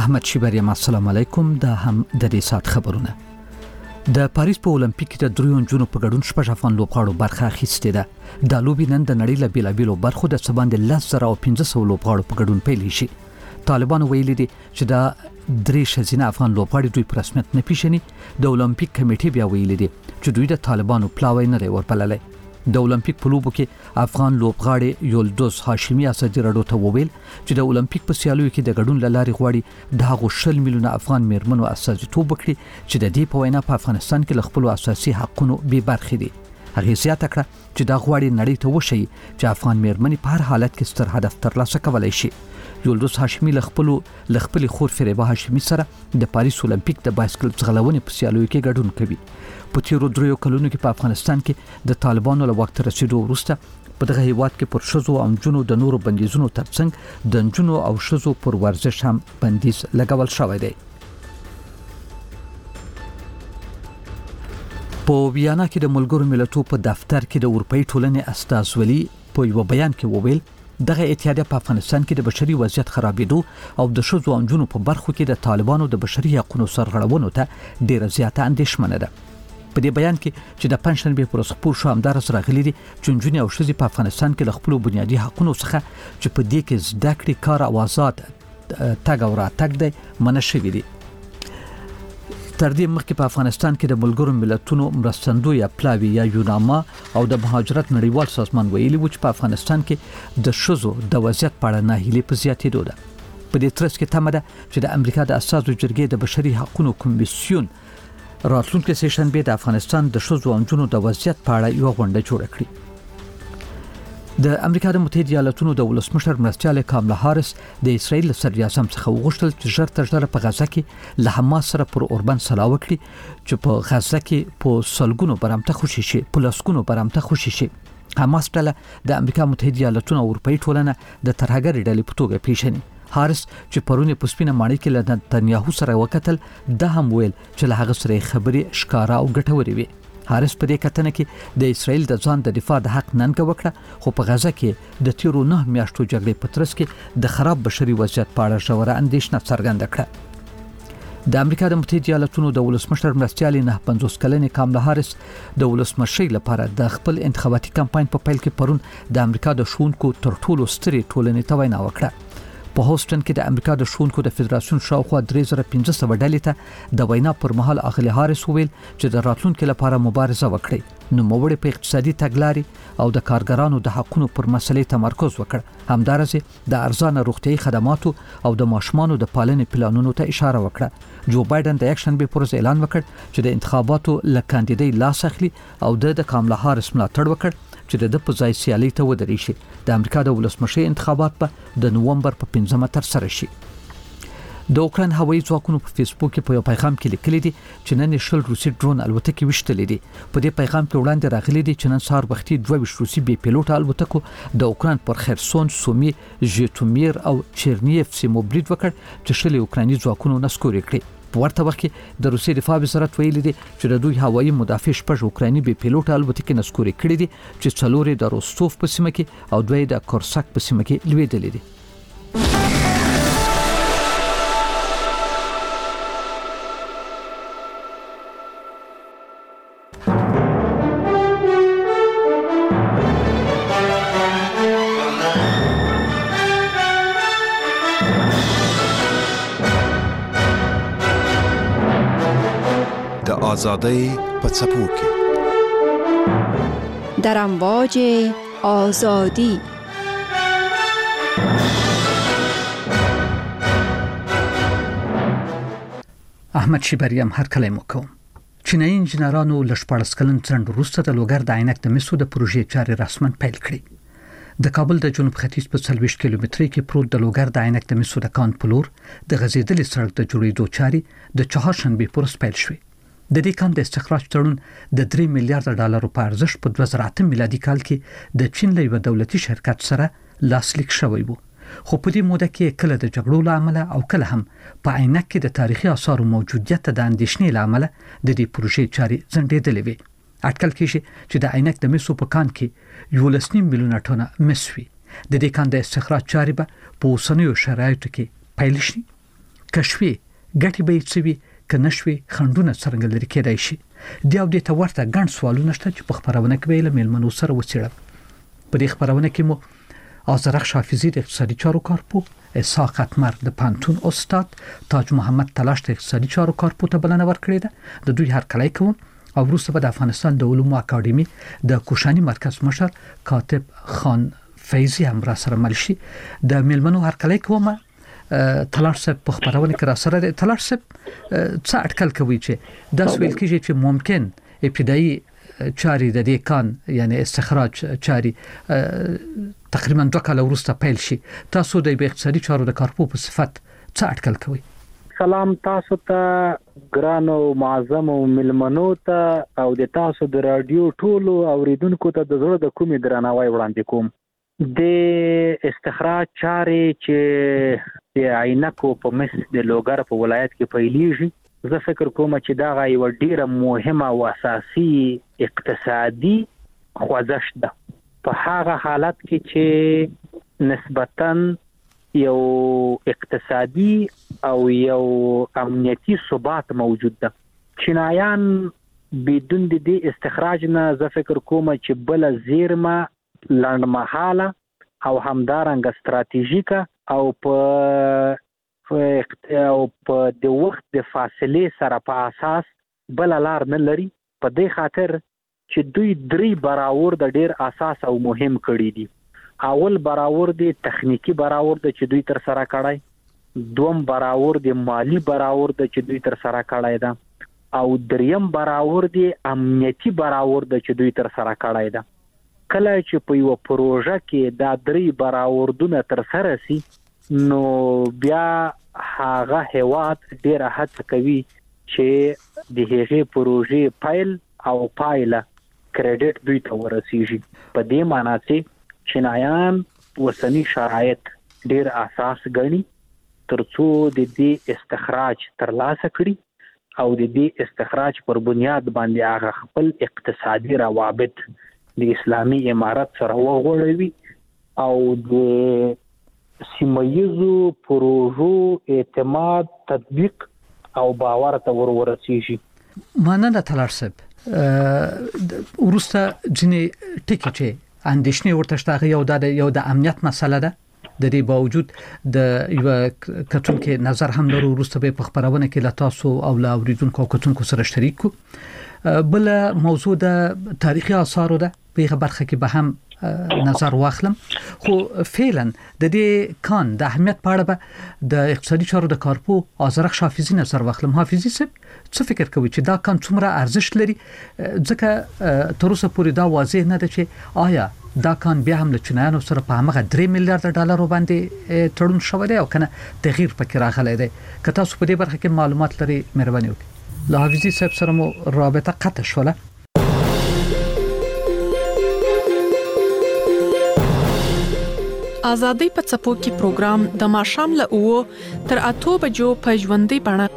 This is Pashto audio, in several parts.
احمد شیبریم السلام علیکم. دا هم د دې سات خبرونه. د پاریس په اولمپیک کې د 3 جون په ګډون شپږ افغان لوبغاړو برخه اخیستې ده. د لوبې نن د نړۍ له بیلابیلو برخو د سباند 1500 لوبغاړو په ګډون پیل شي. طالبان ویلي دي چې دا 3 شزینه افغان لوبغاړي دوی په رسمیت نه پیژني. د اولمپیک کمیټې بیا ویلي دي چې دوی د طالبانو پلاوی نه دی ورپللی. د اولمپیک په لوبو کې افغان لوبغاړي یولدوز هاشمی اسدی رډو ته وویل چې د اولمپیک په سیالیو کې د ګډون لاري غواړي د هغو 100 میلیونه افغان میرمنو استازیتوب وکړي چې د دې په وینا په افغانستان کې له خپل اساسي حقونو بې برخې دي. هغه زیاته کړه چې دا غواړي نړۍ ته وشي چې افغان میرمنې په هر حالت کې ستر هدف ترلاسه کولای شي. یولدوز هاشمی له خپل خور فریبا هاشمی سره د پاریس اولمپیک د بایسکل ځغلونې په سیالیو کې ګډون کوي. په تیرو 3 کلونو کې په افغانستان کې د طالبانو له وخت رسیدو وروسته په دغه هیواد کې پر شذو او جنو د نورو بندیزونو ترڅنګ د جنو او شذو پر ورزش هم بندیز لګول شوی دی. په ویانا کې د ملګرو ملتونو په دفتر کې د اروپאי ټولنې استازولي په یو بیان کې وویل دغه اتحادیه په افغانستان کې د بشري وضعیت خرابېدو او د شذو او جنو په برخو کې د طالبانو د بشري حقوقو سرغړونو ته ډیره زیاته اندېښمنه ده. په دې بیان کې چې د پنځشنبه پر ورځ خپور شو همدارس راغلي دي چې جنونی او شذې په افغانستان کې له خپل بنیادي حقوقو څخه چې په دې کې زده کړې کار او آزاد تګ او راتګ دی منع شوي دي. تر دې مخکې په افغانستان کې د ملګرو ملتونو مرستندوی پلاوی یا یوناما او د مهاجرت نړیوال سازمان ویلي و چې په افغانستان کې د شذو د وضعیت په اړه ناهیلي په زیاتېدو ده. په دې ترڅ کې تمه ده چې د امریکا د اساسو جرګې د بشري حقوقو کمیسیون راتلونکي سیشن به د افغانستان د شذو او جنو د وضعیت په اړه یو غونډه جوړ کړي. د امریکا د متحده ایالاتونو د ولسمشر مرستیال کاملا هاریس د اسرائیل صدر اعظم څخه وغوښتل چې ژر تر ژره په غزه کې له حماس سره پر اوربند سلا وکړي چې په غزه کې په سلګونو برامته خوشي شي په لسګونو برامته خوشي شي. حماس ډله د امریکا متحده ایالاتونو او اروپאי ټولنه د ترهګر ډلې په توګه پیژني. هاریس چې پرونه په سپینه ماڼۍ کې له نتنیاهو سره وکتل د هم ویل چې له هغه سره خبرې ښکارا او ګټورې وي. هاریس په دې کتنه کې د اسرائیل د ځان د دفاع د حق ننګه وکړه خو په غزه کې د تیرو 9 میاشتو جګړې په ترڅ کې د خراب بشري وضعیت په اړه ژوره اندېښنه څرګنده کړه. د امریکا د متحده ایالاتونو د ولسمشر مرستیال 50 کلنې کاملا هاریس د ولسمشۍ لپاره د خپل انتخاباتي کمپاین په پیل کې پرون د امریکا د ښوونکو تر ټولو سترې ټولنې ته وینا وکړه. په هوسټن کې د امریکا د ښوونکو د فدراسیون شاوخوا 3500 ډلې ته د وینا پر مهال اغلی هاریس ویل چې د راتلونکو لپاره مبارزه وکړي. نو موږ په اقتصادي تګلاري او د کارګرانو د حقوقو پر مسلې تمرکز وکړ. همدارسه د ارزانه روغتيایي خدماتو او د ماشومانو د پالنې پلانونو ته اشاره وکړه. جو بایدن د اکشن به پروز اعلان وکړ چې د انتخاباتو ل کاندیدای لاس اخلي او د کاملا هاریس ملاتړ وکړ چې د په ځای سیالي ته ودرې شي. د امریکا د ولسمشي انتخابات په د نومبر په 15 تر سره شي. د اوکران هوایي ځواکونو په فیسبوک کې په یو پیغام کې لیکلي دي چې نن شل روسي ډرون الوتکې وشتلې دي. په دې پیغام کې وړاندې راغلي دي چې نن سهار وختي 22 روسي بي پیلوټ الوتکو د اوکران پر خرسون، سومي، ژیټومیر او چرنیف سیمو برید وکړ چې شل اوکراني ځواکونو نسکوري کړی. په ورته وخت کې د روسي دفاع وزارت ویلي دي چې د دوی هوایي مدافع شپږ اوکراني بي پیلوټ الوتکې نسکوري کړې دي چې څلورې د روستوف په سیمه کې او دوی د کورساک په سیمه کې لویدلې دي. آزادی په څپو کې در امواج آزادی. احمد شیبریم هر کله مو کوم. چینایي انجنیرانو ل 14 کلن څنډ وروسته د لوګر د عینک د مسو د پروژې چارې رسمن پیل کړې. د کابل د جنوب ختیځ په 40 کیلومتري کې پروت د لوګر د عینک د مسو د کان پلور د غزیدلې سړک د جوړېدو چارې د چهارشنبه پر ورځ پیل شوې. د دې کان د استخراج تړون د 3 میلیارډ ډالرو په ارزښت په 2008 میلادي کال کې د چین له یو دولتي شرکت سره لاسلیک شوی وو. خو په دې موده کې کله د جګړو لامل او کله هم په عینک کې د تاریخي آثارو موجودیت د اندېښنې لامل د دې پروژې چارې ځنډېدلې وي. اټکل کېږي چې د عینک د مسو په کان کې 11 میلیونه ټنه مس وي. د دې کان د استخراج چارې به په اوسنیو شرایطو کې پیل شي. کشفي ګټي به یې څه نشوي خندونه څرنګه لري کېدای شي د ته ورته ګڼ سوالونه شته چې په خبرونه کې له میلمنو سره وڅېړم. په دې خبرونه کې مو آذرخش حافظي د اقتصادي چارو کارپو، اسحاق اتمر د پانتون استاد، تاج محمد تلاش د اقتصادي چارو کارپو ته بلنه ورکړې ده. د دوی هرکلی کوم او وروسته به د افغانستان د علومو اکاډمي د کوشاني مرکز مشر کاتب خان فیضی هم را سره مل شي. د میلمنو هرکلی کوم. تلاش صاحب په خبرونه کې را سره دی. تلاش صاحب څه اټکل کوي چې دا سویل کېږي چې ممکن ابتدایي چاري د دې کان یعنی استخراج چاري تقریبا 2 کال وروسته پیل شي. تاسو د اقتصادي چارو د کارپو په صفت څه اټکل کوي؟ سلام تاسو ته ګرانو معظم ملمنو ته او د تاسو د رادیو ټولو اوریدونکو ته د زړه د کومې درناوی وړاندې کوم. د استخراج چاري چې د عینکو په مصر د لوګر په ولایت کې پیلېږي، زه فکر کوم چې دا یو ډیره مهمه او اساسي اقتصادي خوځښت ده په هغه حالت کې چې نسبتاً یو اقتصادي او یو امنیتي ثبات موجود ده. چینایان بدون د استخراج نه زه فکر کوم چې بل زیرمه لنډمحاله او همدارنګه ستراتیژیکه او په د وخت د فاصله سره په اساس بل لار نه لري. په دې خاطر چې دوی 3 براور د ډیر اساس او مهم کړی دي. اول براور دی تخنیکی براور د چې دوی تر سره کړای، دوم براور دی مالی براور د چې دوی تر سره کړای ده، او دریم براور دی امنیتی براور د چې دوی تر سره کړای ده. کله چې په یو پروژه کې دا 3 براوردونه تر سره سي نو بیا هغه هیواد ډیر هڅه کوي چې د هغې پروژې فایل او پایله کریډټ دوی ته ورسیږي. په دې معنی چې چینایان وسنی شرایط ډیر اساس ګڼي ترڅو د دې استخراج ترلاسه کړي او د دې استخراج پر بنیاد باندې هغه خپل اقتصادي روابط د اسلامي امارت سره وغوړوي او د سیمایزو پروژو اعتماد تطبیق او باور ته ورسیږي. مننه تلاش صاحب. ورسته ځینې ټکی چې اندېښنې ورته شته یو د امنیت مسله ده. د دې باوجود د یو کتونکو نظر هم لرو. ورسته به په خبرونه کې لا تاسو او لا اوریدونکو کتونکو سره شریک کو. بل موضوع د تاریخي آثارو ده. په برخه کې به هم نظر واخلم. خو فعلا د دې کان د اهمیت په اړه به د اقتصادي چارو د کارپو آذرخش حافظي نظر واخلم. حافظي صاحب څه فکر کوي چې دا کان څومره ارزښت لري؟ ځکه تر اوسه پورې دا واضح نه ده چې آیا دا کان بیا هم له چینایانو سره په هغه 3 میلیارډ ډالر باندې تړون شوی دی او کنه تغییر پکې راغلی دی. که تاسو په دې برخه کې معلومات لري مهرباني وکړئ. له حافظي صاحب سره مو رابطه قطع شوله. آزادۍ په څپو کې پروګرام د ماښام له 9 تر 8 بجو په ژوندۍ بڼه.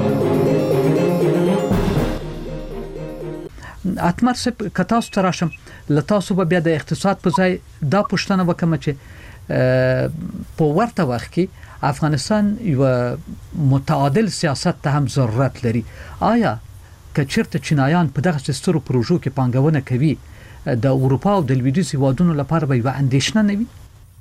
اتمر صاحب کتاس تراشم لتاسو به بیا د اقتصاد په ځای دا پښتنه وکم چې په ورته وخت کې افغانستان یو متعادل سیاست ته هم ضرورت لري. آیا کچرته چینایان په دغه سترو پروژو کې پانګونه کوي د اروپا او د لویدیځ هیوادونو لپاره به اندېښنه نه وي؟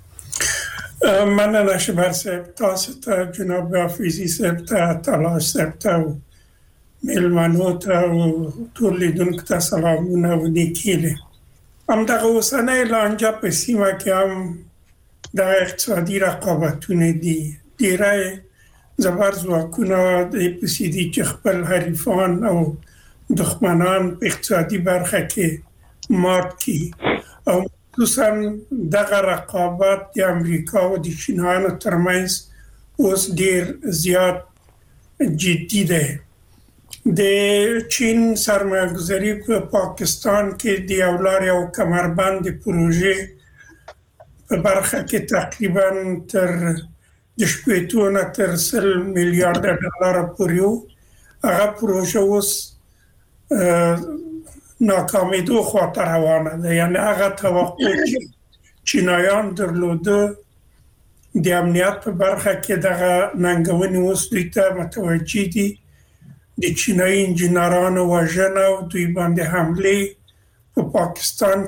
مننه شبر صاحب، تاسو ته جناب حافظي صاحب ته، تلاش صاحب ته، میلمنو ته او ټول لیدونکو ته سلامونه او نیکیلې. همدغه اوسنۍ لانجه په سیمه کې هم د اقتصادي رقابتونه دي. ډیری زبر ځواکونه د پسیدي چې خپل حریفان او دښمنان په اقتصادي برخه کې مات کړي او خصوصا دغه رقابت د امریکا او د چینایانو ترمنځ اوس ډیر زیات جدي ده. د چین سرمایه‌گذاري په پاکستان کې د اولار او کمربند پروژې په برخه کې تقریبا تر 18 تر 100 میلیارډ ډالر پورې هغه پروژه اوس ناکامیدو خاطر روانه ده. یعنی هغه توقع چینایان درلوده د امنیت په برخه کې دغه ننګونې اوس دوی ته متوجي دي د چینایي انجینرانو وژنه او دوی باندې حمله په پاکستان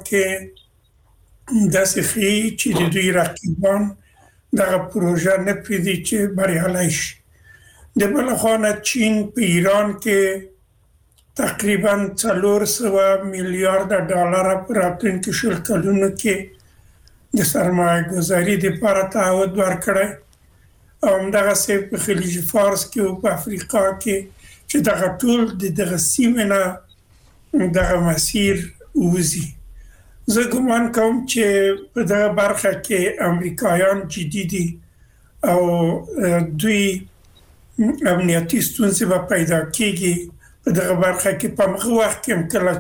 کې داسې خي چې د دوی رقیبان دغه پروژه نه پریدي چې بریالي شي. د بل خوا چین په ایران کې تقریبا 400 میلیارډ ډالر په راتلونکي شل کلونو کې د سرمایه گذاري لپاره تعهد ورکړی او همدغه سه په خلیج فارس کې او په افریقا کې چې دغه ټول دغه سیمه نه دغه مسیر وزي. زه ګومان کوم چې په دغه برخه کې امریکایان جدي دي او دوی امنیتي ستونزې به پیدا کیږي په دغه برخه کې په هغه وخت کې کله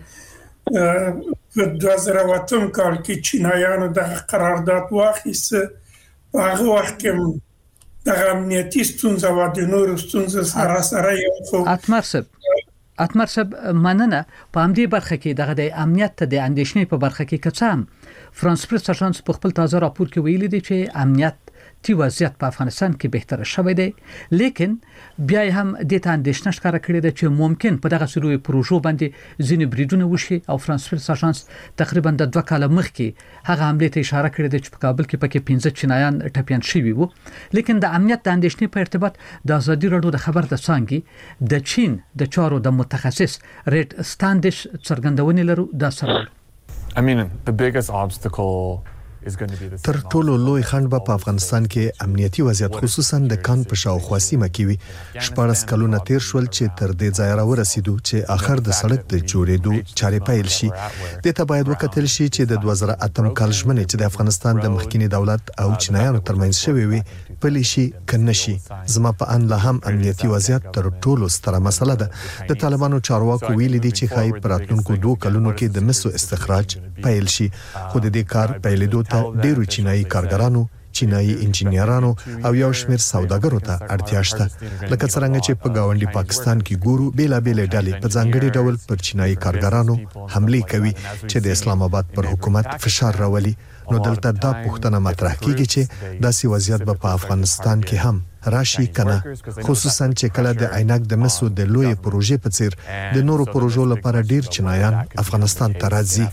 چې په 2008 کال کې چینایانو دغه قرارداد واخیسته په هغه وخت کې دغه امنیتي ستونزه و د نورو ستونزو سره یو خو اتمرسب مننه په همدې برخه کې دغه د امنیت ته د اندېښنې په برخه کې کڅام فرانس پریس اژانس په خپل تازه راپور کې ویلي دی چې امنیت تی وضعیت په افغانستان کې بهتر شوی دی لیکن بیا هم د ته اندېښنه ښکاره کړې ده چې ممکن په دغه سروي پروژو باندې ځینې بریدونه وشي او فرانس پریس اژانس تقریبا د 2 کال مخکې هغه حمله ته اشاره کړې ده چې په کابل کې پکې 15 چینایان ټپيان شوي وو. لیکن د امنیت د اندېښنې په ارتباط د ازادي راډیو د خبر د څانګې د چین د چارو د متخصص ریډ سټانډش څرګندونې لرو دا سره. I mean, the biggest obstacle تر ټولو لوی خنډ په افغانستان کې امنیتي وضعیت خصوصا د کان په شاوخوا سیمه کې وي. 14 کلونه تیر شول چې تر دې ځای را ورسېدو چې اخر د سړک د جوړېدو چارې پیل شي. د ته باید وکتل شي چې د 2008 کال ژمنې چې د افغانستان د مخکینی دولت او چینایانو ترمنځ شوې وي پلي شي کنه شي. زما په ان له هم امنیتي وضعیت تر ټولو ستره مسله ده. د طالبانو چارواکو ویلي دي چې خای پراتونکو 2 کلونو کې د مسو استخراج پیل شي. خو د دې کار پیلېدو ډیرو چینایي کارګرانو، چینایي انجینرانو او یو شمېر سوداګرو ته اړتیا شته. لکه څنګه چې په گاونډي پاکستان کې ګورو بیلابېل ډلې په ځانګړي ډول پر چینایي کارګرانو حمله کوي چې د اسلام آباد پر حکومت فشار راولي. نو دلته دا پوښتنه مطرح کیږي چې داسې وضعیت په افغانستان کې هم راشي کنه، خصوصا چې کله د عینک د مسو د لوی پروژې په څیر د نورو پروژو لپاره ډیر چینایان افغانستان ته راځي.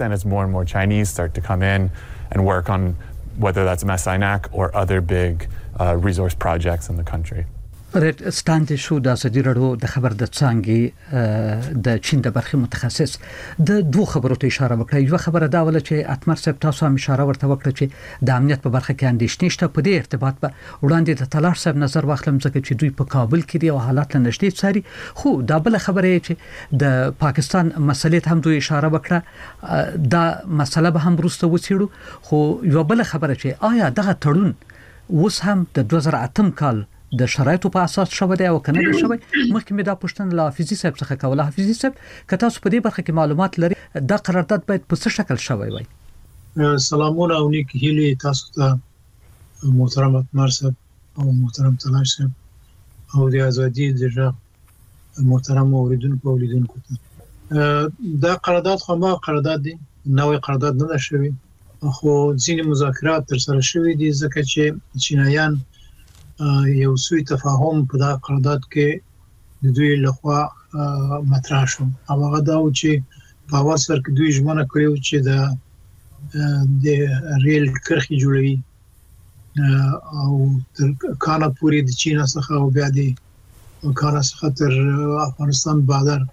and work on whether that's Masainak or other big resource projects in the country. ریډ سټانډ شو د ازادي راډیو د خبر د څانګې د چین د برخې متخصص د دوه خبرو ته اشاره وکړه. یو خبره دا ول چې اتمر صاحب تاسو هم اشاره ورته وکړه چې د امنیت په برخه کې اندېښنې شته. په دې ارتباط به وړاندې د تلار صاحب نظر واخلم ځکه چې دوی په کابل کې دي او حالات له نږدې څاري. خو دا بل خبره چې د پاکستان مسلې ته هم دوی اشاره وکړه، دا مسله به هم وروسته وڅېړو. خو یو بل خبره چې آیا دغه تړون اوس هم د 2008 کال د شرایطو په اساس شوه دی او کنه دی شوی. مخکې مې دا پوښتنه له حافظي صاحب څخه کوله. حافظي صاحب که تاسو په دې برخه کې معلومات لري دا قرارداد باید په څه شکل شوی وای؟ سلامونه او نیک هیلې تاسو ته محترم اتمر صاحب او محترم تلاش صاحب او د ازادي د محترم اوریدونکو ته. دا قرارداد خو ما قرارداد دی، نوې قرارداد نه شوی، خو ځینې مذاکرات تر سره شوي دي ځکه چې چینایان یو سوی تفاهم په دا قرارداد کې د دوی لخوا مطرح شو. هغه دا و چې په اول سر کې دوی ژمنه کړې چې د ریل کرښې جوړوي او تر کانه پورې د چین څخه او بیا د کانه څخه تر افغانستان بادر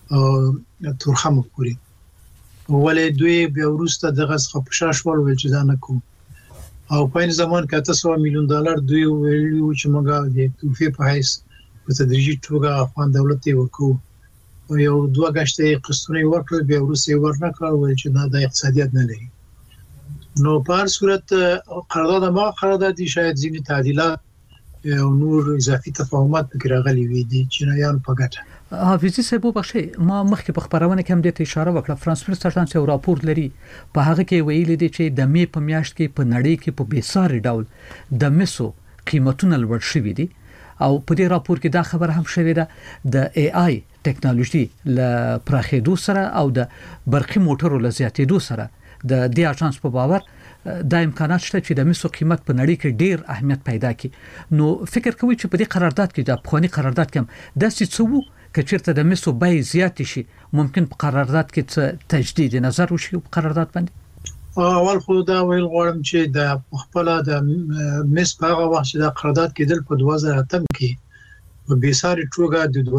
تورخم پورې. ولې دوی بیا وروسته دغه څخه پښه شول چې دا نه کوو او په این زمان کې $800 میلیون دوی ویلي چې موږ د توفیق په حیث په تدریجي توګه افغان دولت یې ورکو. یو 2 غشتې قسطونه ورکړل بیا وروسته ورنکړل ویل چې دا د اقتصادیت نه لري. نو په هر صورت قرارداد ما قرارداد دي شاید ځینې تعدیلات او نور اضافي تفاهمات پکې راغلي وي دي چینایانو په ګټه. حافظي صاحب بخښي ما مخکې په خبرونه کې هم د اشاره وکړه. فرانس پریس اژانس یو راپور لري په هغه کې ویلي دي چې د می په میاشت کې په نړۍ کې په بیساري ډول د مسو قیمتونه لوړ شوي دي او په دې راپور کې دا خبر هم شوی ده د ای آی ټیکنالوژي ل پراخېدو سره او د برقي موټرو ل زیاتېدو سره د دې اژانس په باور د امکانات شته چې د مسو قیمت په نړۍ کې ډیر اهمیت پیدا کړي نو فکر کوي چې په دې قرارداد کې د افغاني قرارداد کې د سڅو کچیرته د مسو بای زیات شي ممکن په قرارداد کې تجدید نظر وشي په قرارداد باندې اول خو دا ویل غواړم چې د خپل د مس په هغه وخت چې د قرارداد کېدل په 2008 کې په بیساري توګه د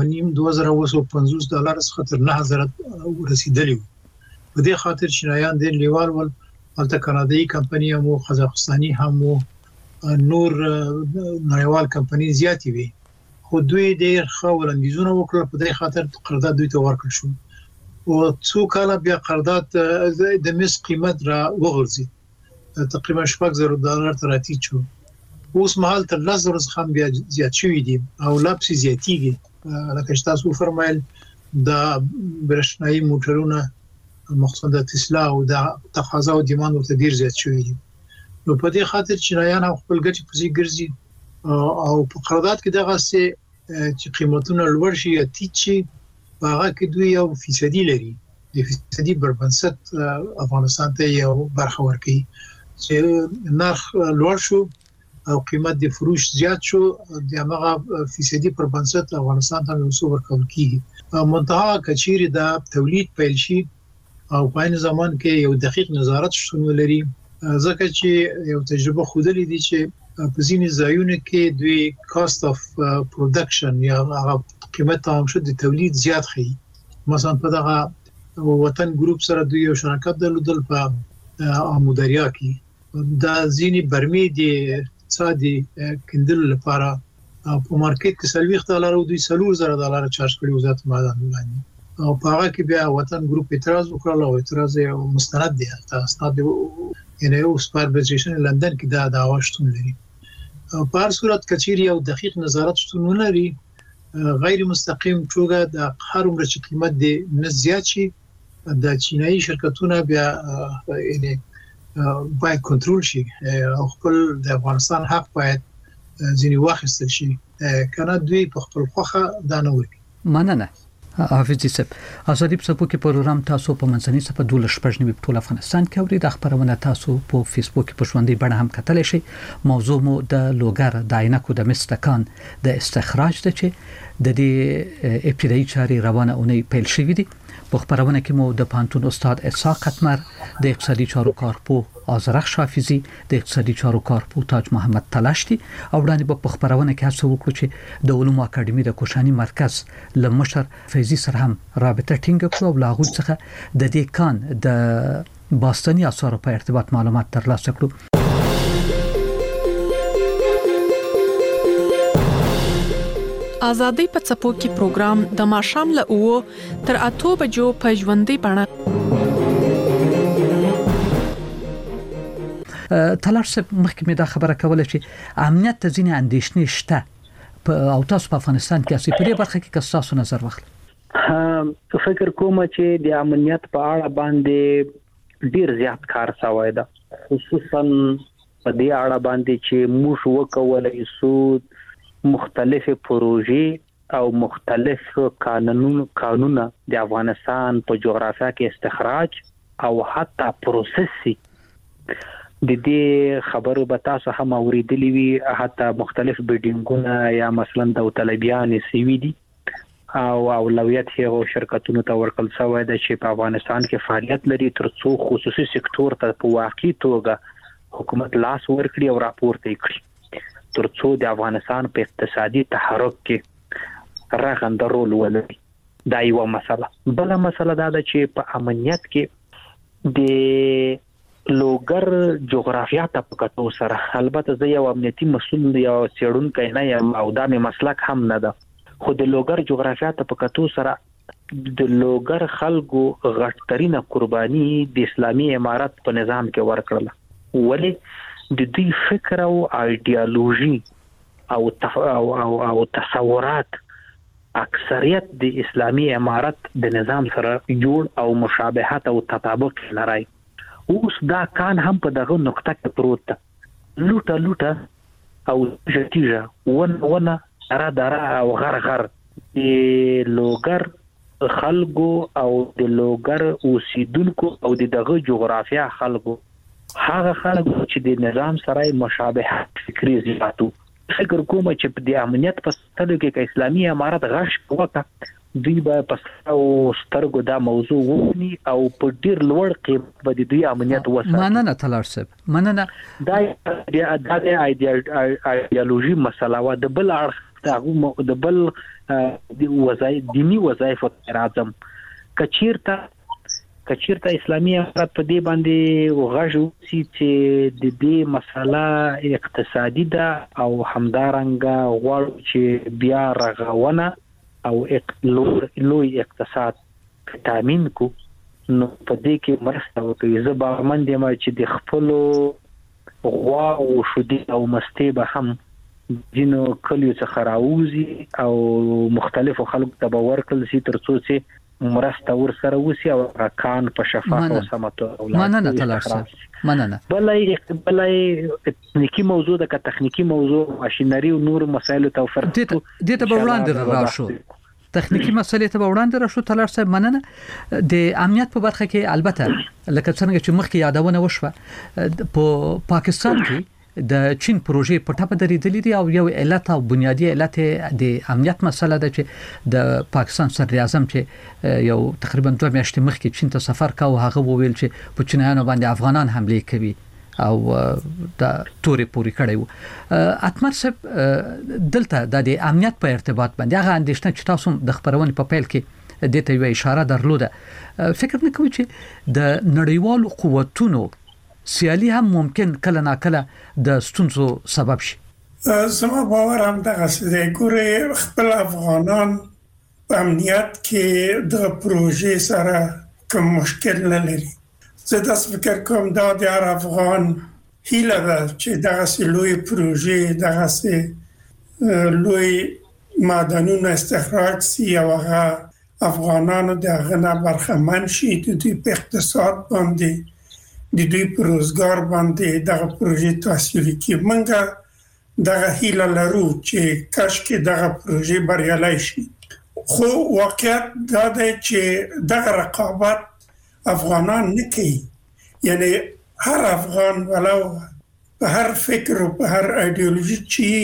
2.5 $250 څخه تر 9000 رسیدلی په دې خاطر چینایان د لیوال ول البته کاناډایي کمپنی هم قزاقستاني هم نور نړیوال کمپنی زیاتې وي خو دوی ډېر ښه وړاندیزونه وکړل په دې خاطر قرارداد دوی ته ورکړل شو او څو کاله بیا قرارداد د مس قیمت را وغورځي تقریبا $6,000 ته راټیټ شو اوس مهال تر 10,000 څخه بیا زیات شوی دي او لاپس زیاتیږي لکه تاسو فرمایل د برښنایي موټرونه مخصوصا د تسلا او د تقاضا او ډیماند ورته ډیر زیات شوی دي نو په دې خاطر چینایان خپل ګټې پسې ګرځي او په قرارداد کې دغه چې قیمتونه لوړ شي یا ټیټ شي هغه کې دوی یو فیصدي لري د فیصدي بربنست افغانستان ته یو برخه ورکړي چې نرخ لوړ شو او قیمت د فروش زیات شو د هغه فیصدي بربنست افغانستان ته وسو ورکول کیږي منتها کچيري د تولید پیل شي او په عین زمان کې یو دقیق نظارت شتون لري ځکه چې یو تجربه خودلې دي چې په ځینې ځایونو کې دوی کاست اف پروډکشن یا قیمت هم شو د تولید زیات خي مثلا په دغه وطن ګروپ سره دوی یو شراکت درلودل په امودریا کې د ځینې برمي دي اقتصادي کندل لپاره په مارکیټ کې $40 او دوی $40,000 چارج کړي وزارت مالیه باندې او په هغه کې بیا وطن ګروپ اعتراض وکړ او اعتراض یو مستند دی تاسو یعنی یو سپاربیزیشن لندن کې دا دعوا شتون لري په هر صورت کچيري او دقیق نظارت شتون لري غیر مستقیم توګه د هر عمر چې قیمت دی نزيات شي د چینایي شرکتونو بیا یعنی باید کنټرول شي او خپل د افغانستان حق باید ځینی واخیستل شي کنه دوی په خپل خوخه دا نه وي مننه حافظ صاحب ازادي په سپو کې پروګرام تاسو په منځني صفه 12 په ټول افغانستان کې اوري د خبرونه تاسو په فیسبوک کې په ژوندۍ بڼه هم کتلی شئ موضوع مو د لوګر د عینکو د مستکان د استخراج د چې د دې ابتدایي چارې روانه اونۍ پیل شوې دي په خبرونه کې مو د پانتون استاد اسحاق قتمر د اقتصادي چارو کارپو آزرخ شافیزی د اقتصادي چارو کارپو تاج محمد تلاشتي او وړاندې په خبرونه کې هڅه وکړو چې د علومو اکاډمي د کوشاني مرکز لمشر فیضی سره هم رابطه ټینګه کړو او لاغوي څخه د دې کان د باستاني اثارو په ارتباط معلومات ترلاسه کړو آزادۍ په څپو کې پروګرام د ماښام له 9 تر 8 بجو په ژوندۍ بڼه تلاشت مخکې دا خبره کوله چې امنیت ته ځینې اندېښنې شته او تاسو په افغانستان کې اسی په دې برخه کې تاسو نظر واخلئ فکر کوم چې د امنیت په اړه باندې ډیر زیات کار شوی دی خصوصا په دې اړه باندې چې موږ وکولای شو مختلف پروژې او مختلف قانونونه د افغانستان په جغرافیه کې استخراج او حتی پروسس د دې خبرو به تاسو هم اوریدلی وي حتی مختلف بلډینګونه یا مثلا د طالبان سیوی دي او اولویت هغه شرکتونو ته ورکړل شوی دی چې په افغانستان کې فعالیت لري ترڅو خصوصي سکتور ته په واقعي توګه حکومت لاس ورکړي او راپورته کړي ترڅو د افغانستان په اقتصادي تحرک کې راغنده رول ولري دا یو مسله بل مسله دا ده چې په امنیت کې د لوګر جغرافیه ته په کتو سره البته زه یو امنیتي مسؤل یا سیړونکی نه یم او دا مې مسلک هم نه ده خو د لوګر جغرافیه ته په کتو سره د لوګر خلکو غټترینه قرباني د اسلامي امارت په نظام کې ورکړله ولی د دې فکر او ایدئولوژي او تصورات اکثریت د اسلامي امارت د نظام سره جوړ او مشابهت او تطابق لري اوس دا کان هم په دغه نقطه کې پروت ده لوټه او جتیجه ونه دره او غر د لوګر خلکو او د لوګر اوسیدونکو او دغه جغرافیه خلکو هغه خلک چې د نظام سره مشابهت فکری زیاتو فکر کوم چې په د امنیت په ستلو کې اسلامي امارت غش وکړه دوی به پس او سترګو دا موضوع ونی او په ډیر لوړ قیمت به دوی امنیت وساتي. مننه تلار صاحب مننه. دا د ایدئولوژي مسله و د بل اړخ د بل د وظایف دینی وظایف راځم کچیرته اسلامي امارت په دې باندې غږ وسی چې د دې مسله اقتصادي ده او همدارنګه غواړي چې بیا رغونه او لوی اقتصاد تامین کو نو په دې کې مرسته وکړي. زه باورمند یم چې د خپل غوا او شودي او مستي به هم جنو کلیو څخه راوځي او مختلفو خلکو ته به ورکړل شي ترڅو چې مرسته ورسره وسی او کان په شفاف او سمته اولاد. مننه تلار صاحب مننه. بلای تکنیکی موضوع د تکنیکی موضوع ماشينري او نور مسایل ته فرق دي ته وړاندې راشو تخنیکی مسلې ته وړاندې راشو تلار صاحب مننه. د امنیت په برخه کې البته لکه څنګه چې مخکې یادونه وشوه په پاکستان کې د چین پروژې په ټاپه درېدلې دي او یو علت او بنیادی علت د امنیت مسله ده چې د پاکستان صدر اعظم چې یو تقریبا 2 میاشتې مخکې چین ته سفر کاوه هغه وویل چې په چینایانو باندې افغانان حمله کوي او د تورې پوری کړی وو. اتمر صاحب دلته د امنیت په ارتباط باندې هغه اندېښنه چې تاسو د خبرونې په پیل کې د ته یو اشاره درلوده فکر نه کوي چې د نړیوالو قوتونو سیالي هم ممکن کله ناکله د ستونزو سبب شي؟ زما باور هم دغه څه ګوره خپل افغانان په امنیت کې د پروژې سره کوم مشکل نه لري. زه داسې فکر کوم دا د هر افغان هیله ده چې دغه لوی پروژې دغه لوی معدنونه استخراج شي او هغه افغانانو دغه نه برخمن شي د دوی په اقتصاد باندې د دوی په روزګار باندې دغه پروژې تاثیر کوي. موږ دغه هیله لرو چې کاشکې دغه پروژې بریالي شي خو واقعیت دا دی چې دغه رقابت افغانان نه کوي. یعنی هر افغان ولو په هر فکر او په هر ایدئولوژي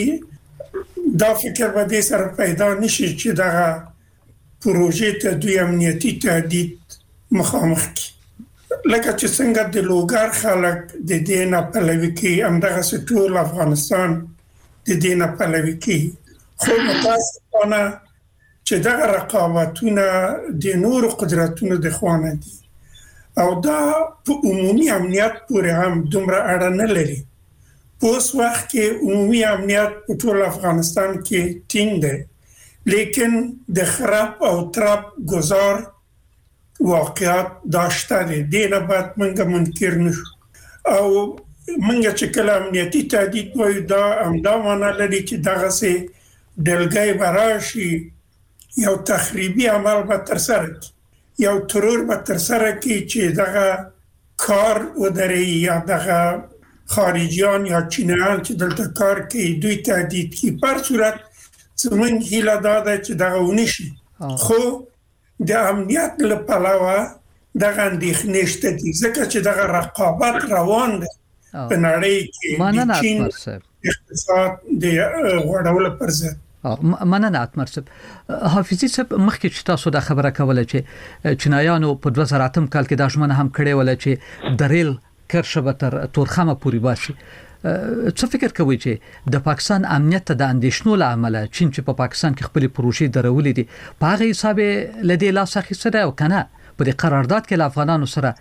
چې دا فکر به دې سره پیدا نشي چې دغه پروژې ته دوی امنیتي تهدید مخامخ کی لکه چې څنګه د لوګر خلک د دې نه پلوي کوي همدغه ټول افغانستان د دې نه پلوي کوي. خو متاسفانه چې دغه رقابتونه د نور قدرتونو د خوانه دي او دا په عمومي امنیت پورې هم دومره اړه نه لري. په اوس وخت کې عمومي امنیت په ټول افغانستان کې ټینګ دی لیکن د خراب او تراب گذار واقعیت داشته دی. دینه باید منگه منکر نشو او منگه چې کله امنیتی تهدید وایو دا همدا معنا لري چې دغه سي دلګي براشي یو تخریبي عمل به تر سره کی یو ترور به تر سره کی چې دغه کار ودري یا دغه خارجيان یا چینایان چې دلته کار کوي دوی تهدید کی پر صورت زمونږ هیله دا ده چې دغه ونشي. خو د امنیت لپاره دغه اندېښنې شته دي ځکه چې دغه رقابت روان دی په نړۍ کې د چین اقتصاد د وړاندې پر ضد. مننه اتمر صاحب. حافظي صاحب مخکې چې تاسو دا خبره کوله چې چینایانو په 2008 کال کې دا ژمنه هم کړې وله چې د ریل کرښه به تر تورخمه پورې باشي. څه فکر کوي چې د پاکستان امنیت ته د اندېښنو له امله چین چې په پاکستان کې خپل پروژې درولې دي په هغه حساب لدې لاس اخیسته ده او کنه په دې قرارداد کې له افغانانو سره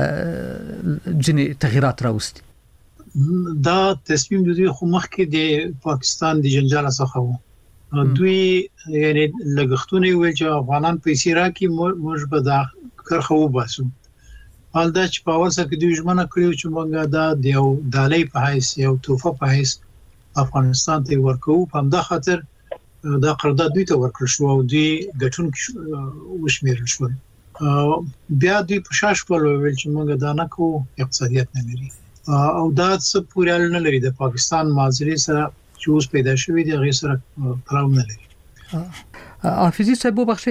ځینې تغیرات راوستي؟ دا تصمیم د دوی خو مخکې د پاکستان د جنجال څخه وو. دوی یعنی لګښتونه ویل چې افغانان پیسې راکړي موږ به دا کرخه وباسو. حال دا چې په اول سره کې دوی ژمنه کړې چې موږ دا د یو ډالۍ په حیث یو توفه په حیث افغانستان ته ورکوو. په همدا خاطر دا قرارداد دوی ته ورکړل شو او دوی ګټونکي وشمیرل شول. بیا دوی په شاش په ویل چې موږ دا نه کوو اقتصادیت نه لري او دا څه پورې اړه نه لري د پاکستان معذري سره چې اوس پیدا شوی دی هغه سره تړاو نه لري. حافظي صاحب بخښي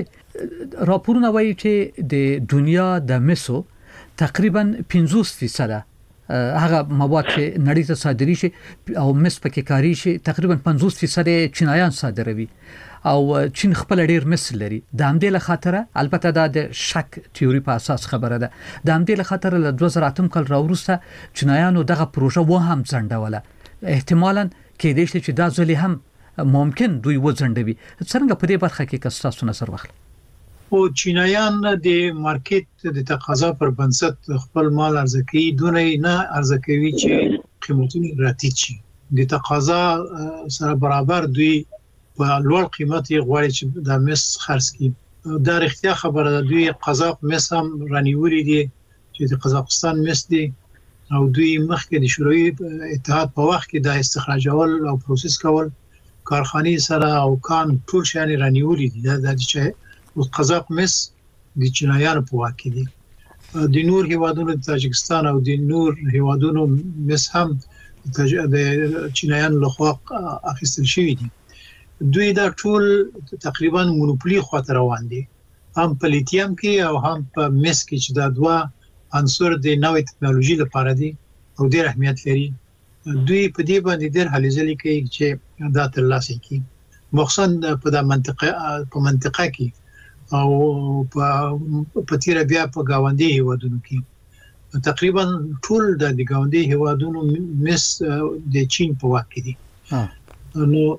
راپورونه وایي چې د دنیا د مسو تقریبا 50% هغه مواد چې نړۍ ته صادري شي او مس پکې کاری شي تقریبا 50% چینایان صادروي او چین خپل ډیر مس لري د همدې له خاطر البته د شک تیوري په اساس خبره ده د همدې له خاطر له 2008 کال راورسته چینایانو دغه پروژه و هم ځنډوله احتمالاً کې دې چې دا ځلې هم ممکن دوی وځنډوي څنګه په دې برخه کې کستاسو نظر واخلي او چینایان د مارکیټ د تقاضا پر بنسټ خپل مال عرضه کوي دونه نه عرضه کوي چې قیمتونه راټیټ شي د تقاضا سره برابر دوی په لوړ قیمت یې غواړي چې د مس خرڅ کړي دا اړتیا خبره ده دوی قزاق مس هم رانیولې دي چې د قزاقستان مس دي او دوی مخکې د شوروي اتحاد په وخت کې د استخراجول او پروسس کول کارخانې سره او کان ټول شان رانیولې دي د چې قزاق مس د چینایانو په واک کې دي د نور هیوادونو د تاجکستان او د نور هیوادونو مس هم د چینایانو لخوا اخیستل شوی دي دوی دا ټول تقریبا مونوپولي خاطر روان دي هم په لیتیم کې او هم په مس کې چې دا دوه عنصر د نوې ټکنالوژي لپاره دي او ډېر اهمیت لري دوی په دې باندې ډېر هلې ځلې کوي چې دا ترلاسه کړي مخصوصا په منطقه کې او په تیر بیا په گاونډي هیوادونو کې تقریبا ټول د گاونډي هیوادونو مس د چین په واک کې دي نو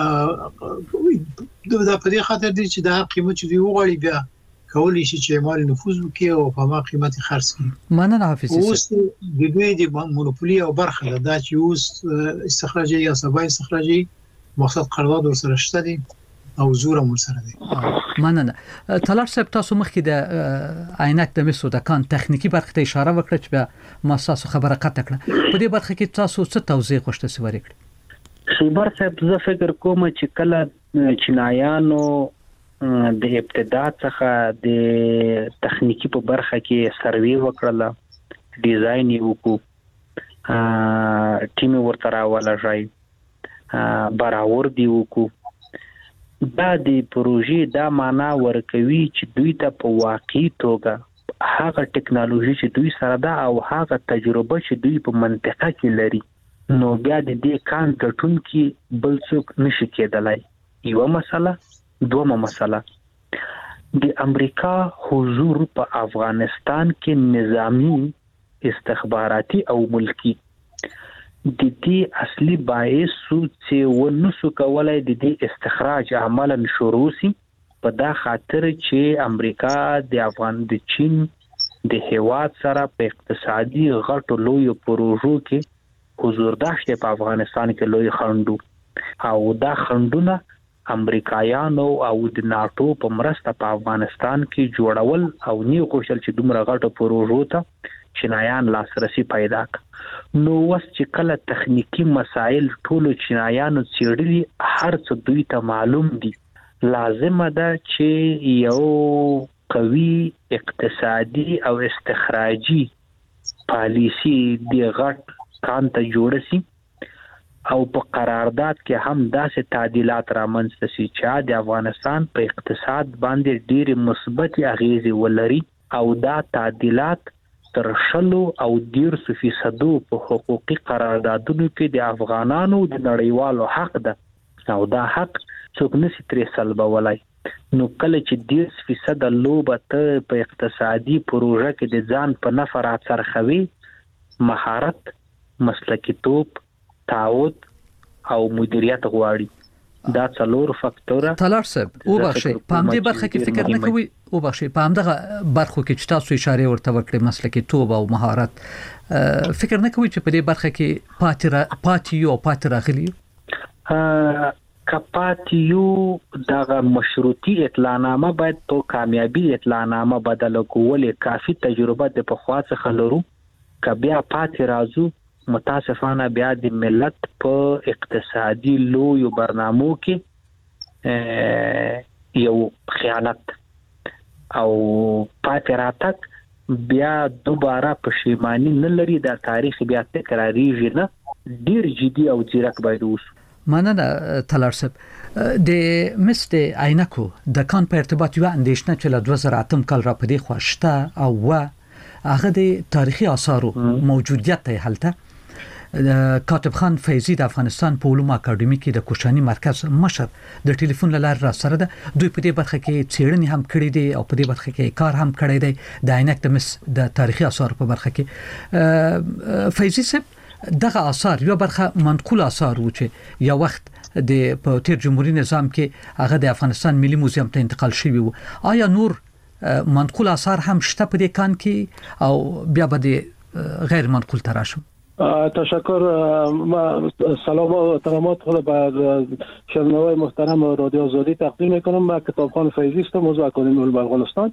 دا په دې خاطر دي چې دا قیمت چې دوی وغواړي بیا کولی شي چې مال نفوذ وکړي او په ما قیمت خرڅ کړي مننه حافظ اوس د دوی د مونوپولي او برخه ده چې اوس استخراجي یا سبا استخراجي مقصد قرارداد ورسره شته دي او زور هم ورسره دي مننه طلال صاحب تاسو مخکې د عینک د مسو د کان تخنیکی برخه ته اشاره وکړه چې بیا ما تاسو خبره قطع کړه په دې برخه کې تاسو څه توضیح غوښته سوي کړئ خبر صاحب زه فکر کوم چې کله چینایانو د ابتدا څخه د تخنیکی په برخه کې سروي وکړه ډیزاین یې وکړو ټیم ورته راولای براور دی وکړو دا د پروژې دا معنا ورکوي چې دوی ته په واقعي توګه هغه ټکنالوژي چې دوی سره ده او هغه تجربه چې دوی په منطقه کې لري نو بیا د دې کان کټونکي بل څوک نشي کېدلای یو مسله دومره مسله د امریکا حضور په افغانستان کې نظامی استخباراتي او ملکی د دې اصلي باعث چې ونسو کولای د دې استخراج عملاً شروع شي په دا خاطر چې امریکا د چین د هیواد سره په اقتصادي غټو لوی پروژو کې حضور داشته په افغانستان کې لوی خندو او دا خندونه امریکایانو او د ناتو په مرسته په افغانستان کې جوړول او نیو کوشل چې دومره غټو پروژو ته چینایان لاسرسي پیدا کړ نو وس چې کله تخنیکی مسائل ټولو چینایانو څېړلي هر څه دوی ته معلوم دي لازم ده چې یو قوي اقتصادي او استخراجي پالیسی دی غټ کان ته جوړ شي او په قرارداد کې هم داسې تعدیلات رامنځته شي چې د افغانستان په اقتصاد باندې ډېر مثبت اغیزې ولري او دا تعدیلات تر 10 او 10% په حقوقي قراردادونو کې د افغانانو د نړیوالو حق ده او دا حق څوک نشي ترې سلبولای نو کله چې 10% لوبه ته په اقتصادي پروژه کې د ځان په نفع راڅرخوي مهارت مسلکیتوب تعهد او مدیریت غواړي دا څلور فاکتوره طلال صاحب او بخشي په همدې برخه کې فکر نه کوي او بخشي په همدغه برخو کې چې تاسو اشاره ورته وکړئ مسلکیتوب او مهارت فکر نه کوي چې په دې برخه کې پاتې راغلي کپاتیو دغه مشروطي اطلاعنامه باید په کامیابی اطلاعنامه بدل کولې کافي تجربه د پخوا څخه لرو کبیا پاتې راځو متاسفانه بیا د ملت په اقتصادي لویو برنامو کې یو خیانت او پاتې راتک بیا دوباره پښیمانی نه لري دا تاریخ بیا تکراریږي نه ډیر جدي او ځیرک باید اوس مننه طلال صاحب د مست عینکو د کان په ارتباط یو اندیشنه چې له 2008 کال را پدې خوښته او هغه د تاریخي آثارو موجودیت ته هلته کاتب خان فیضی د افغانستان په علومو اکاډمي کې د کوشاني مرکز مشر د ټلیفون لاره را سره ده. دوی په دې برخه کې څېړنې هم کړې دي او په دې برخه کې کار هم کړی دی د عینک د مس د تاریخي آثار په برخه کې. فیضی صاحب دغه آثار یو برخه منقول آثار و چې یو وخت د په تیر جمهوریت نظام کې هغه د افغانستان ملي موزیم ته انتقال شوی و. آیا نور منقول آثار هم شته په دې کان کې او بیا به د غیر منقول تراشم؟ تشکر. سلام و احترامات خود به شنوندگان محترم رادیو آزادی تقدیم میکنم. من کتابخانه فیضی هستم، عضو اکادمی علوم افغانستان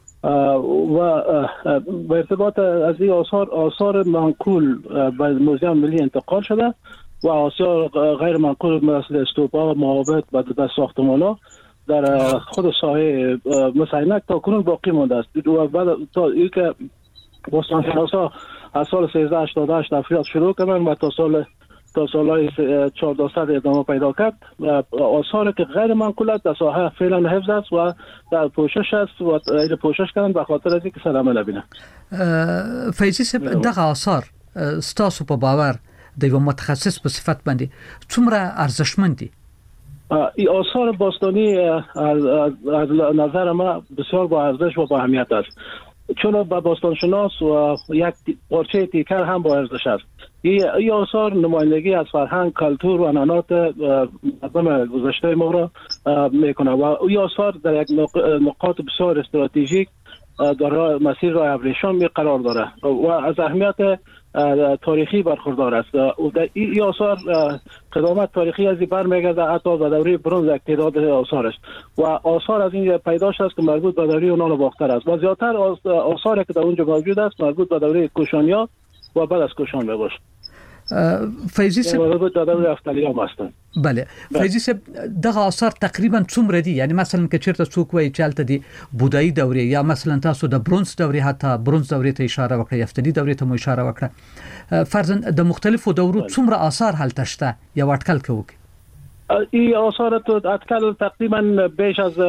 و به ارتباط از این آثار منقول به موزیم ملی انتقال شده و آثار غیر منقول مثل استوپا و معابد و ساختمان‌ها در خود ساحه مسینک تا کنون باقی مانده است و بعد تا اینکه باستانشناسا از سال 1388 تفریحات شروع کردن و تا سالهای 1400 ادامه پیدا کرد. آثاری که غیر منقول است در ساحه فعلا حفظ است و در پوشش است و این پوشش کردن به خاطر از اینکه صدمه نبینه. فیضی صاحب دغه آثار ستاسو په باور د یو متخصص په صفت باندې څومره ارزښتمن دي؟ این آثار باستانی از نظر ما بسیار با ارزش و با اهمیت است، چون با باستانشناس و یک پارچه تیکر هم با ارزش است. این آثار نمایندگی از فرهنگ، کلتور و عنعنات مردم گذشته ما را میکنه و این آثار در یک نقاط بسیار استراتژیک در مسیر راه ابریشم قرار داره و از اهمیت تاریخی برخوردار است. این آثار قدامت تاریخی از این برمیگرده حتی به دوره برنز یک تعداد آثار است و آثار از این پیدا شده است که مربوط به دوره یونان باختر است و زیادتر آثاری که در اونجا موجود است مربوط به دوره کوشانیا و بعد از کوشان میباشد. فیضی صاحب مربوط به دوره افتالیام هستند. بله فیضی صاحب دغه آثار تقریبا څومره دي؟ یعنی مثلا که چیرته څوک وایي چې هلته د بودایي دورې یا مثلا تاسو د برونز دورې حتی برونز دورې ته اشاره وکړه، افتالي دورې ته مو اشاره وکړه، فرضاً د مختلفو دورو څومره آثار هلته شته یا اټکل کوو؟ این آثار اټکل تقریبا بیش از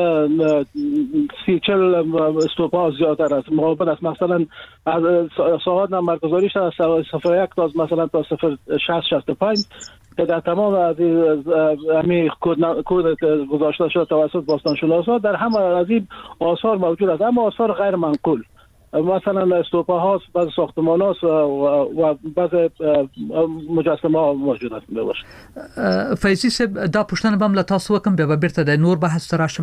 30-40 استوپا زیادتر است. معابد است مثلا از ساعات مرکزاری شده از 01 تا مثلا تا 0.60-65 که در تمام از همین کود گذاشته شده توسط باستانشناسا در همه از این آثار موجود است، اما آثار غیر منقول مثلا استوپا هاست، بعض ساختمان هاست و بعض مجسمه ها موجود است. فیضی صاحب دا پوښتنه به هم له تاسو وکم بیا به بیرته د نور بحث ته راشم.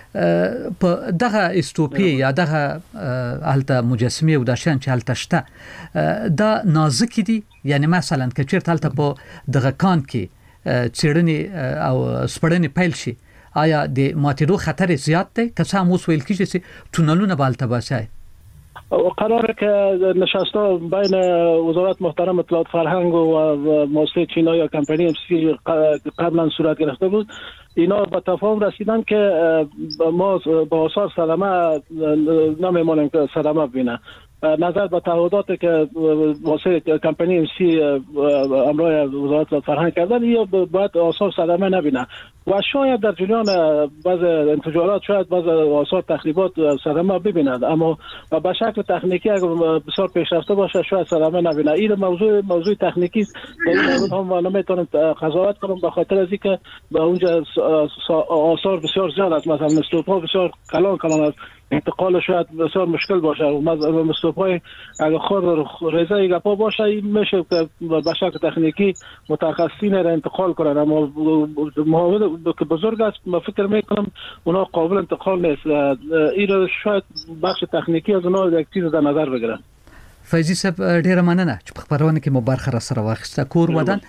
په دغه استوپی یا دغه هلته مجسمه او د شان چې هلته شته دا نازک دي، یعنی مثلا که چیرته هلته په دغه کان کې څېړنې او سپړنې پیل شي آیا د ماتېدو خطر زیات دی؟ که څه هم اوس ویل کېږي چې تونلونه به هلته باسي. قراره که نشسته بین وزارت محترم اطلاعات فرهنگ و مؤسسه چینا یا کمپانی امسی قبلا صورت گرفته بود، اینا به تفاهم رسیدن که ما با آثار صدمه نمیمانیم که صدمه ببینه. نظر به تعهداتی که واسه کمپانی امسی امرای وزارت فرهنگ کردن یا باید آثار صدمه نبینه و شاید در جریان بعض انفجارات شاید بعض آثار تخریبات صدمه ببینند، اما به شکل تکنیکی اگر بسیار پیشرفته باشه شاید صدمه نبینه. این موضوع تکنیکی است، در این مورد هم نمیتونم قضاوت کنم به خاطر از اینکه به اونجا آثار بسیار زیاد است، مثلا استوپا بسیار کلان است، انتقال شاید بسیار مشکل باشه و مستوپای اگر خورد ریزه ای گپا باشه این میشه که به شکل تکنیکی متخصصین را انتقال کنن، اما معابد که بزرگ است من فکر میکنم اونا قابل انتقال نیست. این را شاید بخش تکنیکی از اونا یک چیز در نظر بگیرن. فیضی صاحب ډیره مننه چې په خبرونه کې مو برخه را سره واخیسته. کور ودان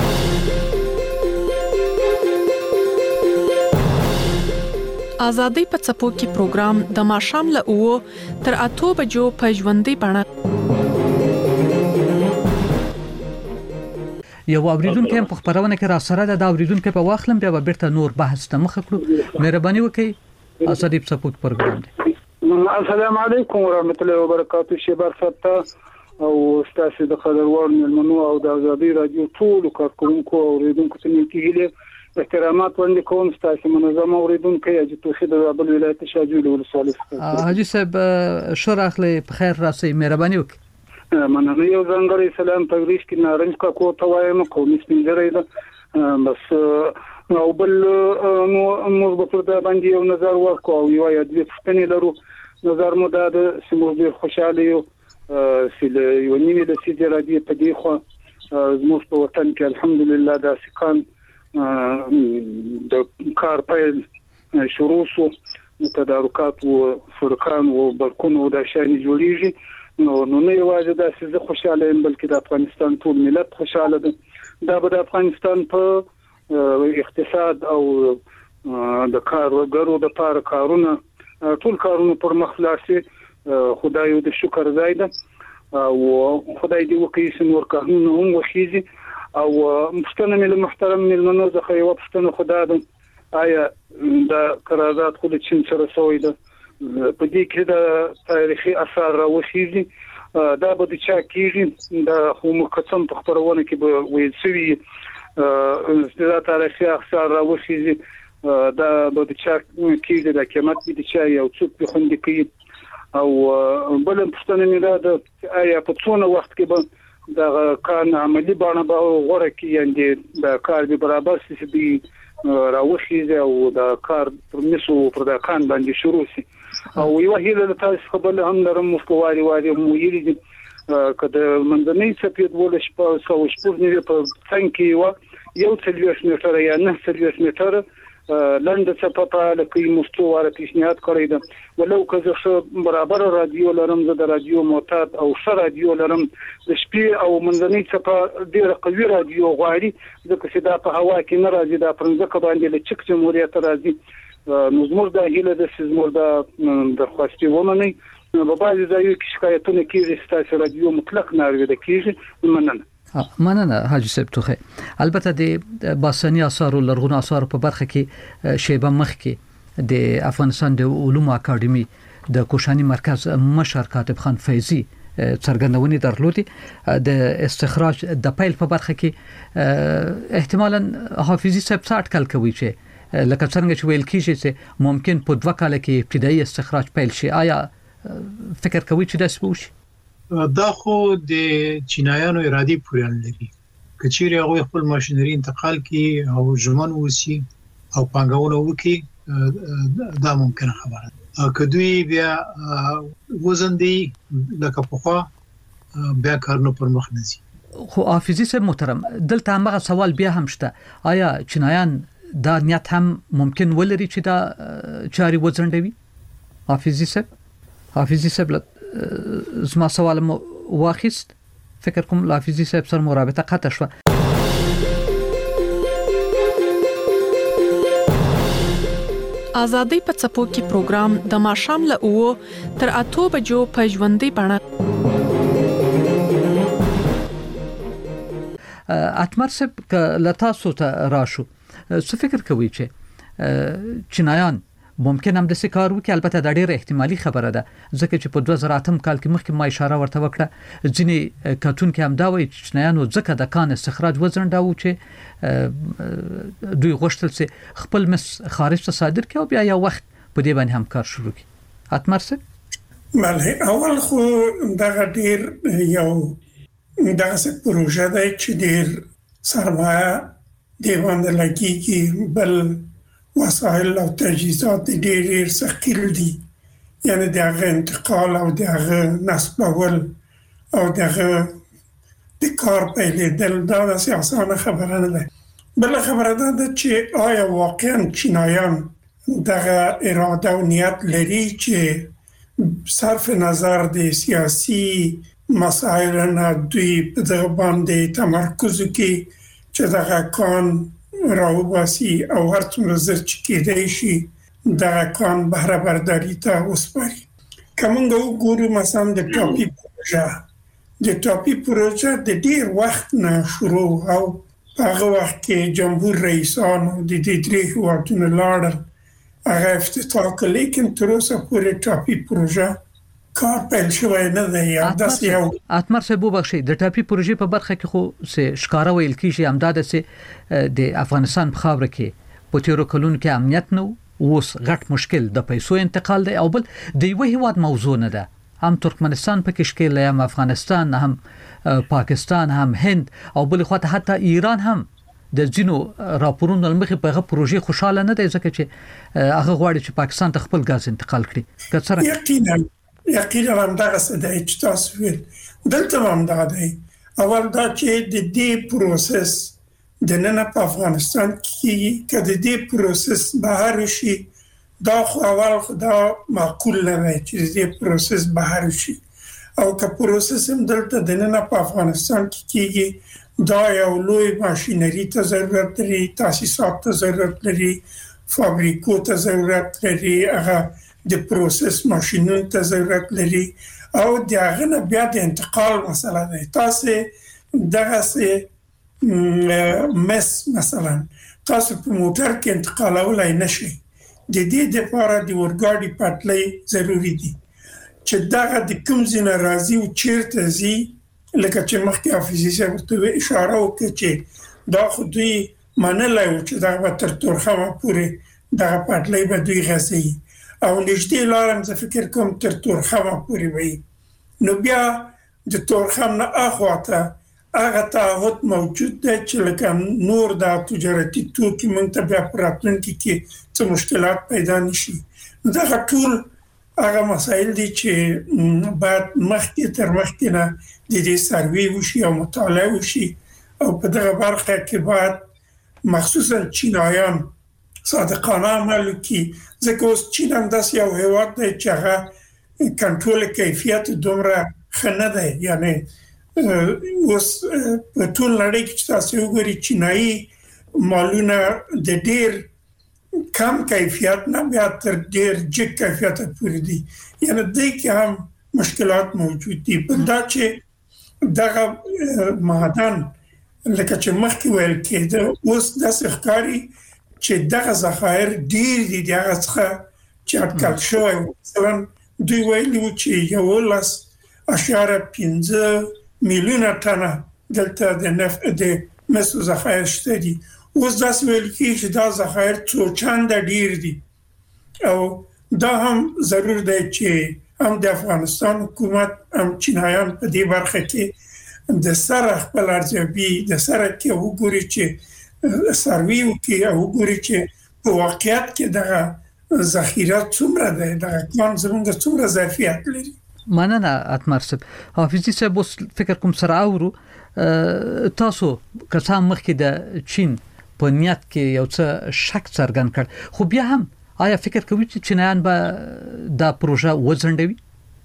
آزادۍ په څپو کې پروګرام د ماښام له 8 تر 8 بجو په ژوندۍ بڼه یو اوریدونکو هم په خبرونه کې را سره ده. دا اوریدونکو په واخلم بیا به بیرته نور بحث ته مخ کړو. مهرباني وکړئ. آزادۍ په څپو کې پروګرام دی. السلام علیکم ورحمت الله وبرکاتہ. شیبر فتح او ستاسو د خبروال ملمنو او د آزادۍ رادیو ټول کارکونکو او اوریدونکو ته نیکی هیله احترامات وړاندې کوم ستاسو منظم اوریدونکو یا چې توخید د بل ولایت شاجوی ولسوالۍ حاجی صاحب شرخ له بخیر راسي مهرباني وکړئ. مننه. یو ځانګړی سلام تغریش کې نارنج کا کو توایم قومي سپینځري ده بس او بل موږ په دې باندې یو نظر ورکو او یو یا دوه څنګه لرو نظر مو دا د سیمو ډیر خوشاله یو چې یو نیمه د سیدي رادیو په دی خو زموږ په وطن کې الحمدلله د سکان د کار پیل شروع شو تدارکات او فرقان او بلکون او د شان جوړیږي نو نه یوازې د سیده خوشاله یم بلکې د افغانستان ټول ملت خوشاله ده دا به د افغانستان په اقتصاد او د کارګرو د پاره کارونه ټول کارونه پر مخ لاړ خدای د شکر ځای ده او خدای دې وکړي چې نور کارونه هم وشيږي او مستنه مل محترم ملمنو زخه یو پښتنه خدای ده آیا د قرارداد خو د چین سره سوی ده په دې کې د تاریخي اثر راوشيږي دا به د چا کېږي د هم قسم په خبرونه کې به ویل شوی د تاریخي اثر راوشيږي دا به د چا کېږي د قیمت د چا یو څوک په خوندې کوي او بل پښتنه نه ده آیا په څونه وخت کې به د کار عملی باندې به غوړه کې یعنی د کار به برابر شي راوخیږي او د کار پرمیسو پر د کان باندې شروع شي او یو هیله د تاسو خبر هم لرم مفواري واري مو یری کده منځنۍ سپید ول شپه سو شپږ نیو په څنګه یو څلويش میټر یا نه څلويش میټر لند څه په لکه مستواره پیشنهاد کړی ده ولو که زه برابر رادیو لرم زه د رادیو معتاد او ش رادیو لرم د شپې او منځنۍ څه په ډیره قوي رادیو غواړي ځکه چې دا په هوا کې نه راځي دا پرځکه باندې له چک جمهوریت راځي نو زموږ د هیله د سیزمور د خواستی ومني په بعضي ځایو کې شکایتونه کیږي چې رادیو مطلق نه اورېدل کیږي مننه حاجی صاحب توخه البته د باسنی آثار او لرغونو آثار په برخه کې شیبه مخ کې د افغانستان د علومو اکاډمي د کوشانی مرکز مشر کاتب خان فیضی څرګندونې درلودي د استخراج د پیل په برخه کې احتمالاً حافظي صاحب څه اټکل کوي چې لکه څنګه چې ویل کیږي چې ممکن په 2 کال کې ابتدایي استخراج پیل شي آیا فکر کوي چې دا سپوش دا خو د چینایانو ارادي پورې لري کچېری هغه خپل ماشينري انتقال کی او ژمن وسی او پنګاونه وکي دا ممکن خبره کدوې بیا وزندې لکه په بیا کارنو پر مخ نزي خو حافظي صاحب محترم دلته هغه سوال بیا هم شته آیا چینایان دا نیت هم ممکن ولري چې دا چاري وزندوي حافظي صاحب زما سوال مو واخیست فکر کوم حافظي صاحب سره مرابطه قطع شو ازادي په څپو کې پروګرام د ماشام له او تر 8 بجو په ژوندۍ بڼه اتمر صاحب ک لتاسو ته راشو څه فکر کوي چې چینایان ممکن هم د سکار وکي البته د ډېر احتمالي خبره ده ځکه چې په 2008 کال کې مخکې ما اشاره ورته وکړه ځینې کارتون کې هم دا وایي چې چینایانو ځکه د کان استخراج وزنډاو چې دوی غوښتل چې خپل مس خارج ته صادر کړي او بیا یو وخت په دې باندې هم کار شروع کړي اتمر څه بله اول خو دا ډېر یو دغه پروژه ده چې ډېر سرمایه دی باندې لګیږي بل وسایل او تجهیزات ډېر ثقيل دي یعنی دغه انتقال او دغه نسبول او دغه د کار پیلېدل دا اسانه خبره نه ده بل خبره ده چې آیا واقعا چینایان دغه اراده او نیت لري چې صرف نظر د سیاسي مسائل نه دوی په دغه باندې تمرکز کوي چې دغه کان راوباسي او هر څومره زر چې کېدای شي دغه کان بهره برداري ته وسپاري کومه وګورو مثلا د ټاپي پروژه د ډیر وخت نه شروع او هغه وخت کې جمهور رئیسان د دې درې هیوادونو لاړل هغه افتتاح کړ لیکن تر اوسه پورې ټاپي پروژه کار پیل شوی نه دی. داسې یو اتمر صاحب وبخښي د ټاپي پروژې په برخه کې خو سه ښکارا ویل کیږي امداد سه د افغانستان په خاور کې په تیرو کلونو کې امنیت نو اوس غټ مشکل د پیسو انتقال دی او بل د یو هیواد موضوع نه ده. هم ترکمنستان په کې شکل هم افغانستان هم پاکستان هم هند او بل خواته حتی ایران هم د ځینو راپورونو لمخې په هغه پروژې خوشاله نه دی ځکه چې هغه غواړي چې پاکستان ته خپل غاز انتقال کړي. که یقینا هم دغه څه دی چې تاسو ویل دلته هم دا دی. اول دا چې د دې پروسس د نن په افغانستان کې که د دې پروسس بهر شي دا خو اول خدا معقول نه دی چې د دې پروسس بهر شي او که پروسس هم دلته د نن په افغانستان کې کېږي دا یو لوی ماشینری ته ضرورت لري، تاسیسات ته ضرورت لري، فابریکو ته ضرورت لري، هغه د پروسس ماشینونو ته ضرورت لري او د هغه نه بیا د انتقال مسله ده. تاسو دغه سه مثلا تاسو په موټر کې انتقالولای نشئ. د دې لپاره د اورګاډي پټلۍ ضروری دي چې دغه د کوم ځای راځي او چیرته ځي. لکه چې مخکې حافظي صاحب ته اشاره وکړه چې دا خو دوی منلای و چې دغه تر تورخم پورې دغه پټلۍ به دوی غځي او نږدې لارم زه فکر کوم تر تورخم پورې وي. نو بیا د تورخم نه اخواته هغه تعهد موجود دی چې لکه نور د تجارتي توکي مونږ ته بیا په راتلونکي کې څه مشکلات پیدا نشي. نو دغه ټول هغه مسایل دي چې باید مخکې تر مخکې نه د دې سروې وشي او مطالعه وشي او په دغه برخه کې باید مخصوصا چینایان صادقانه عمل وکړي ځکه اوس چین هم داسې یو هیواد دی چې هغه کنټرول کیفیت دومره ښه نه دی. یعنی اوس په ټول نړۍ کې چې تاسو وګورئ چینایي مالونه د ډېر کم کیفیت نه بیا تر ډېر جګ کیفیت پورې دي. یعنی دې کې هم مشکلات موجود دي. په دا چې دغه معدن لکه چې مخکې ویل کېده اوس داسې ښکاري چې دغه ذخایر ډېر دي دغه څخه چې اټکل شوی. مثلا دوی ویلي و چې 11.5 میلیونه ټنه دلته د مسو ذخایر شته دي. اوس داسې ویل کېږي چې دا ذخایر څو چنده ډېر دي او دا هم ضرور دی چې هم د افغانستان حکومت هم چینایان په دې برخه کې د سره خپل ارزیابي د سره کې وګوري چې سروي وکړي او وګوري چې په واقعیت کې دغه ذخیره څومره ده، دغه کان زموږ څومره ظرفیت لري. مننه اتمر صاحب. حافظي صاحب اوس فکر کوم سره اورو تاسو کسان مخکې د چین په نیت کې یو څه شک څرګند کړ خو بیا هم آیا فکر کوي چې چینایان به دا پروژه وځنډوي؟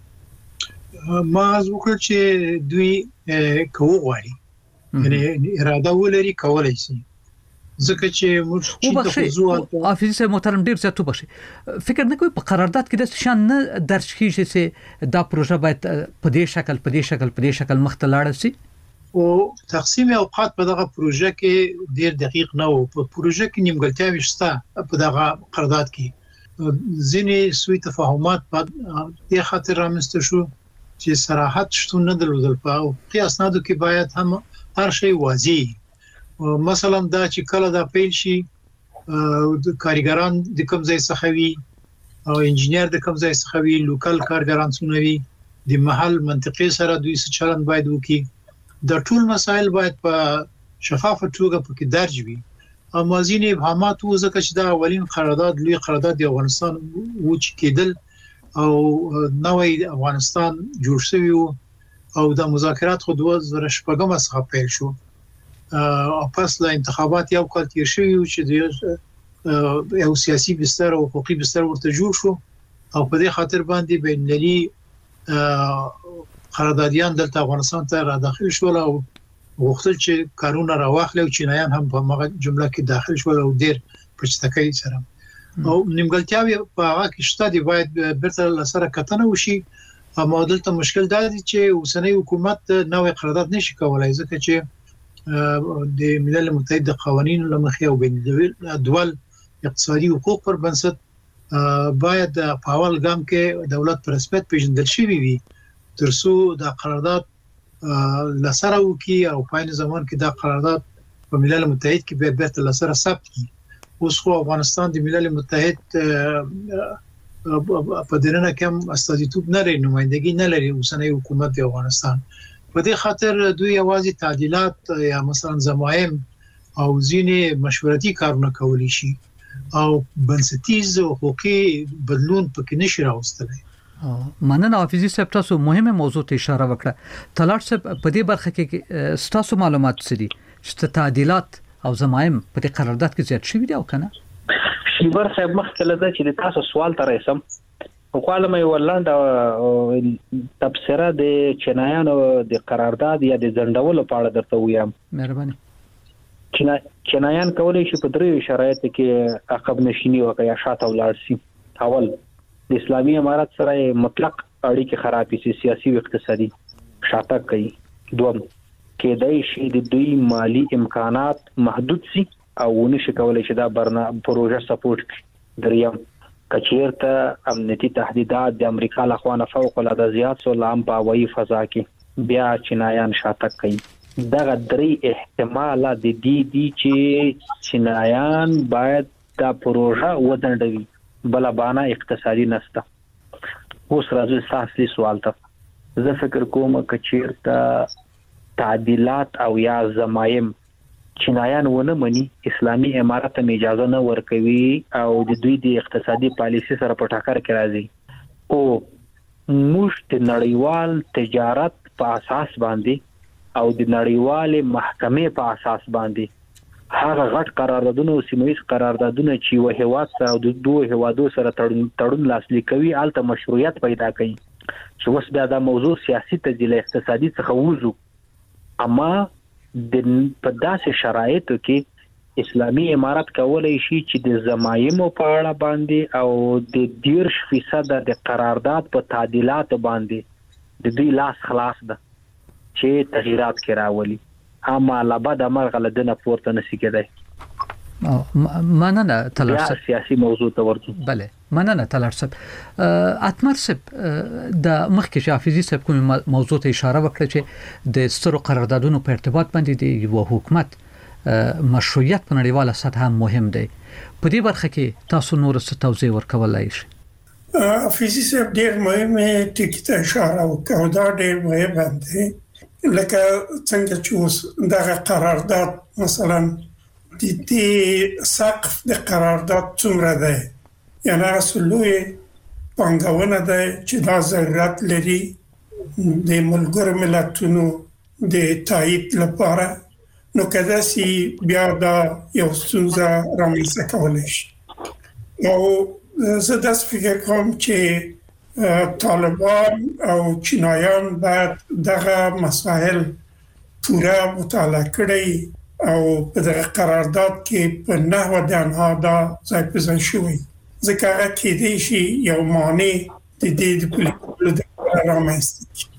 ما وکړ چې دوی کوو غواړي یعنی اراده ولري کولای شي ځکه چې موږ چې د خصوصا حافظ صاحب محترم ډیر زیات وبخښي فکر نه کوي په قرارداد کې د شان نه درج کیږي چې دا پروژه باید په دې شکل مخته لاړ شي او تقسیم اوقات په دغه پروژه کې ډیر دقیق نه وو. په پروژه کې نیمګړتیاوې شته په دغه قرارداد کې ځینې سوء تفاهمات په دې خاطر رامنځته شو چې صراحت شتون نه درلودل په اسنادو کې باید هم هر شی واضح مثلا دا چې کله دا پیل شي د کارګران د کوم ځای څخه وي او انجنیر د کوم ځای څخه وي لوکل کارګران څونه وي د محل منطقې سره دوی څه چلند باید وکړي. د ټول مسایل باید په شفافه توګه پکې درج وي. امازین ابهامات وزکه چې دا اولین قرارداد لوی قرارداد د افغانستان و چې کېدل او نوې افغانستان جوړ شوی او د مذاکرات خو 2014 څخه پیل شو او پس له انتخابات یو کال تیر شوی چې د یو سیاسي بستر او حقوقي بستر ورته جوړ شو او په دې خاطر باندې بینالمللي قراردادیان دلته افغانستان ته را داخل شول او وختل چې کارونه راوخلو چینایان هم په هغه جمله کې داخل شول او ډیر پرچتکای سره او نیمګړتیاوې په هغه کې شته دی باید برته لسره کتنه وشي. اما دلته مشکل دا دی چې اوسنۍ حکومت نوې قرارداد نشي کولای ځکه چې د ملل متحد قوانینو لمخې او بین الدول اقتصادي حقوق پر بنسټ باید په اول ګام کې دولت پر رسمیت پیژندل شوی وي ترڅو د قرارداد لسره وکي او په عین زمان کې د قرارداد په ملل متحد کې به بیرته لسره ثبت کی. اوس خو افغانستان د ملل متحد په دننه کې استازیتوب نه لري، نمائندګي نه لري اوسنۍ حکومت د افغانستان. په دې خاطر دوی یوازې تعدیلات یا مثلا ضمایم او ځینې مشورتي کارونه کولی شي او بنسټیز حقوقي بدلون پکې نشي راوستلی. مننه حافظي صاحب، تاسو مهمه موضوع ته اشاره وکړه. طلال صاحب په دې برخه کې تاسو معلومات څه دي چې تعدیلات او ضمایم په دې قرارداد کې زیات شوي دي او کنه؟ شیبر صاحب مخکله دا چې تاسو سوال ته رسم خو کله مې ولنډ تفسیره د چینایانو د قرارداد یا د ځندولو په اړه درته وایم. مهرباني. چینایان کولای شي په درې شرایطو کې عقب نشینی وکړي یا شاته ولاړ شي. اول، د اسلامي امارت سره مطلق اړیکې خرابې سي، سیاسي او اقتصادي شاته کوي. دوم، کېدای شي د دوی مالی امکانات محدود سي او نشي کولای شي دا پروژه سپورټ کړي. دریم، کچیرته امنیتي تهدیدات د امریکا لخوا نه فوق العاده زیات سو لام په هوایي فضا کې بیا چینایان شاته کوي. دغه درې احتمال د دې دي چې چینایان باید دا پروژه ودندوي، بل باندې اقتصادي نسته. اوس راځي ساسي سوال ته. زه فکر کوم چې چیرته تعدیلات او یا ضمایم چینایان ونه مني، اسلامي امارت ته اجازه نه ورکوي او د دوی د اقتصادي پالیسي سره په ټکر کې راځي او موږ د نړیوال تجارت په اساس باندې او د نړیوالې محکمې په اساس باندې هغه غټ قراردادونه او سیمه‌ییز قراردادونه چې و هیواد سره او د دوه هیوادو سره تړون لاسلیک کوي الته مشروعیت پیدا کوي. چې اوس بیا دا موضوع سیاسي تجزیه اقتصادي څخه وځو، اما د په داسې شرایطو کې اسلامي امارت کولای شي چې د ضمایمو په اړه باندې او د 10% د قرارداد په تعدیلات باندې د دوی لاس خلاص ده چې تغیرات کې راولي، اما لابد امر غلطنه پورته نشي کېدای. مننه طلال صاحب. سیاسي موضوع ته ورته. بله مننه طلال صاحب. اتمر صاحب د مخکې حافظي صاحب کوم موضوع ته اشاره وکړه چې د سترو قراردادونو په ارتباط باندې د یو حکومت مشروعیت په نړیواله سطح هم مهم دی. په دې برخه کې تاسو نور څه توضیح ورکولای شئ؟ حافظي صاحب ډېر مهمه ټکی ته اشاره وکړه، دا ډېر مهم دی. لکه څنګه چې اوس دغه قرارداد مثلا د دې سقف د قرارداد څومره دی، یعنی اصلوی پانګونه ده چې دا ضرورت لري د ملګرو ملتونو د تایید لپاره، نو کله چې بیا دا یو ستونزه رامنځته کولی شي. او زه داسې فکر کوم چې طالبان او چینایان باید دغه مسائل پوره مطالعه کړي او په دغه قرارداد کې په نحو د انها دا ځای په ځای شوی، ځکه هغه کېدای شي یو معنی د دې د پولیسو د رامنځته.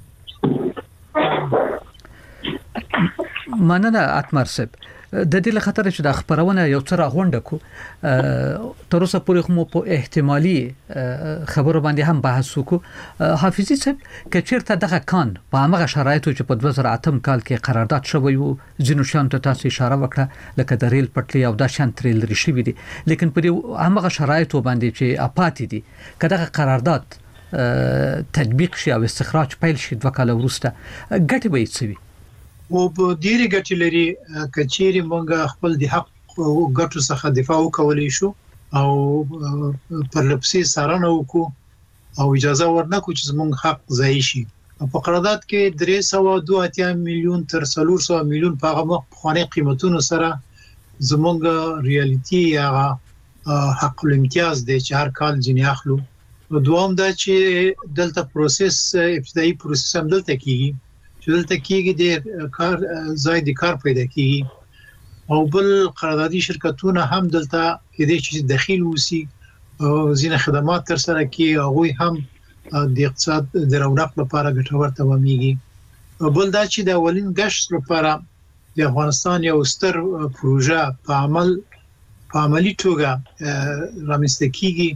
مننه اتمر صاحب. د دې له خاطر چې د خبرونه یو څه راغونډه کو تر اوسه پورې مو په احتمالي خبرو باندې هم بحث وکړو. حافظي صاحب کچیرته دغه کان په هغه شرایطو چې په 2008 کال کې قرارداد شوی وو، ځینو شان ته تاسو اشاره وکړه لکه د ریل پټلۍ او د شان تریل رشي دي، لیکن په هغه شرایطو باندې چې اپاتې دي کله قرارداد تطبیق شي او استخراج پیل شي 2 کال وروسته ګټه به یې او په ډیره ګټې لري کچېری مونږ خپل د حق او ګټو څخه دفاع وکولای شو او پر لپسې سارنه وکړو او اجازه ورنکو چې زمونږ حق ځای شي. په قرارداد کې 382 میلیون تر 400 میلیون په هغه خواني قیمتونو سره زمونږ ریالټي یا حق الامتیاز د چهار کال جنې اخلو. دوام دا چې دلته پروسس ابتدایي پروسس هم دلته کیږي چې دلته کېږي د کار ځای د کار پیدا کیږي او بل قراردادي شرکتونه هم دلته کېدای شي داخل وسی او ځینې خدمات تر سره کوي، هغوی هم د اقتصاد د رونق لپاره ګټور تمامېږي. بل دا چې د اولین غشت لپاره د افغانستان یو ستر پروژه په عملی توګه رامنځته کیږي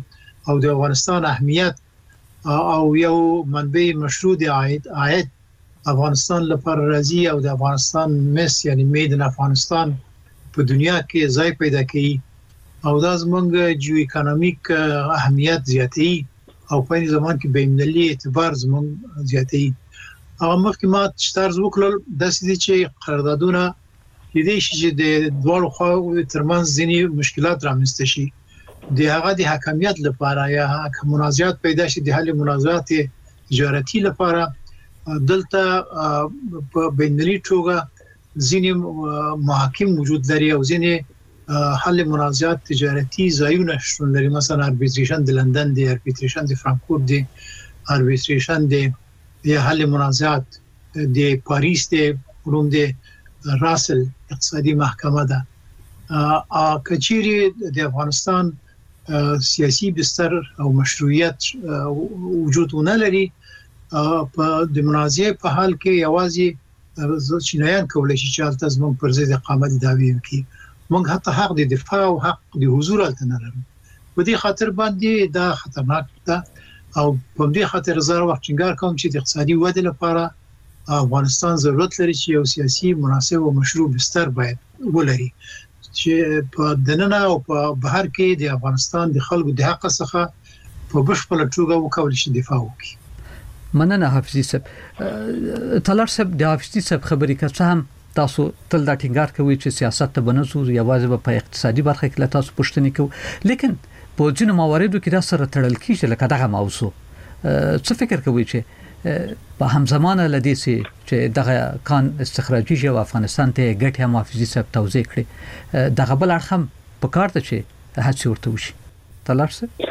او د افغانستان اهمیت او یو منبع مشروع دی عاید افغانستان لپاره راځي او د افغانستان مس یعنی میډ ان افغانستان په دنیا کې ځای پیدا کوي او دا زمونږ جیو اکونومیک اهمیت زیاتوي او په زمان کې بین‌المللي اعتبار زمونږ زیاتوي هغه مخکې ما شتارز وکړل د سې چې قراردادونه دې شي چې د دوه خواو ترمنځ ځینې مشکلات رامنځته شي د هغه د حکمیت لپاره یا منازعات پیدا شي د حل منازعات تجارتي لپاره دلته په بین‌المللي توګه ځینې محاکم وجود لري او ځینې حل منازعات تجارتي ځایونه شتون لري مثلا اربیتریشن د لندن دی اربیتریشن د فرانکفورت دی اربیتریشن د حل منازعات د پاریس دی روم دی راسل اقتصادي محکمه ده کچيري د افغانستان سیاسي بستر او مشروعیت وجودونه لري په د منازعه په حال کې یوازې چینایان کولای شي چې تاسو موږ پر ضد اقامت دعوی وکړي موږ حتی حق د دفاع او حق د حضور الته نه لرو په دې خاطر باندې دا خطرناک ده او په دې خاطر زه وخت څنګه کوم چې د اقتصادي ودې لپاره افغانستان ضرورت لري چې یو سیاسي مناسب او مشروع بستر باید ولري چې په دننه او په بهر کې د افغانستان د خلکو د حق څخه په بشپړ توګه وکول شي دفاع وکړي مننه حافظي صاحب طلال صاحب د حافظي صاحب خبرې که هم تاسو تل دا ټینګار کوي چې سیاست ته بنځو یوازې په اقتصادي برخه کې تاسو پوښتنه کوي لیکن په ځینو مواردو کې دا سره تړل کیږي لکه دغه موضوع څه فکر کوي چې په همزمانه لدې چې دغه کان استخراجي او افغانستان ته ګټه هم حافظي صاحب توضیح کړي دغه بل اړخ هم په کار ته چې هڅه ورته وشي طلال صاحب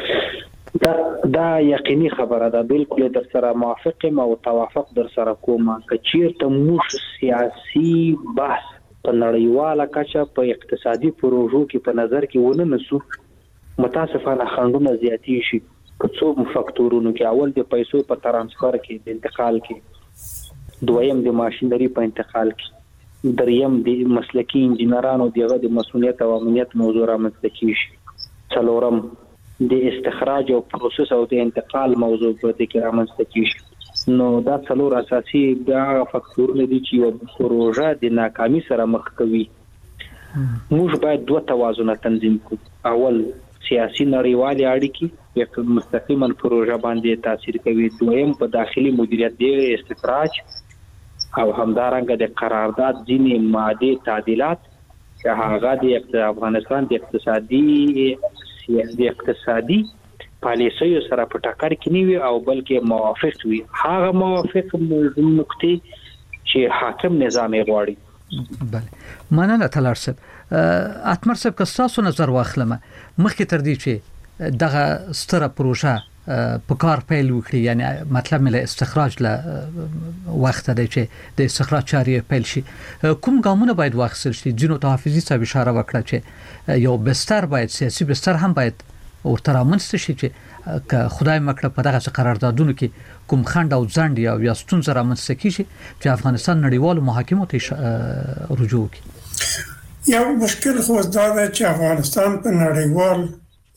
دا یقیني خبره ده بالکل در سره موافق او توافق در سره کوم کچیر ته موږ سیاسي بحث په نړیواله کچه په اقتصادي پروژو کې په نظر کې ونه نسو متاسفانه خنډونه زیاتی شي څو فاکتورونو کې اول د پیسو په ترانسفر کې د انتقال کې دویم د ماشينري په انتقال کې دریم د مسلکي انجنیرانو دغه د مسؤلیت او امنیت موضوع رامنځته کیږي څلورم د استخراج او پروسس او د انتقال موضوع په دې کې رامنځته کیږي نو دا څلور اساسي د فاکتورونه دي چې یو پروژه د ناکامۍ سره مخ کوي موږ باید دوه توازن تنظیم کړو اول سیاسي نړیوالې اړیکې یک مستقیما پروژه باندې تاثیر کوي دویم په داخلي مدیریت دی استخراج او همدارنګه د قرارداد ځینې ماده تعدیلات چې هغه د افغانستان د اقتصادي پالیسیو سره په ټکر کې نیوي او بلکې موافق وي هغه موافق نقطې چې حاکم نظام غواړي بله مننه طلال صاحب اتمر صاحب که تاسو نظر واخلم مخکې تر دې چې دغه ستره پروژه په کار پیل وکړي یعنی مطلب مله استخراج له وخت دی چې د استخراج چارې پیل شي کوم ګامونه باید واخیستل شي جنو ته حافظي صاحب اشاره وکړه چې یو بستر باید سیاسي بستر هم باید ورته رامنځته شي چې که خدای مکړه په دغه قراردادونو کې کوم خند او ځند یا ستونزه رامنځته کیږي چې افغانستان نړیوالو محاکمو ته رجوع وکړي یو مشکل خو دا ده چې افغانستان په نړیوال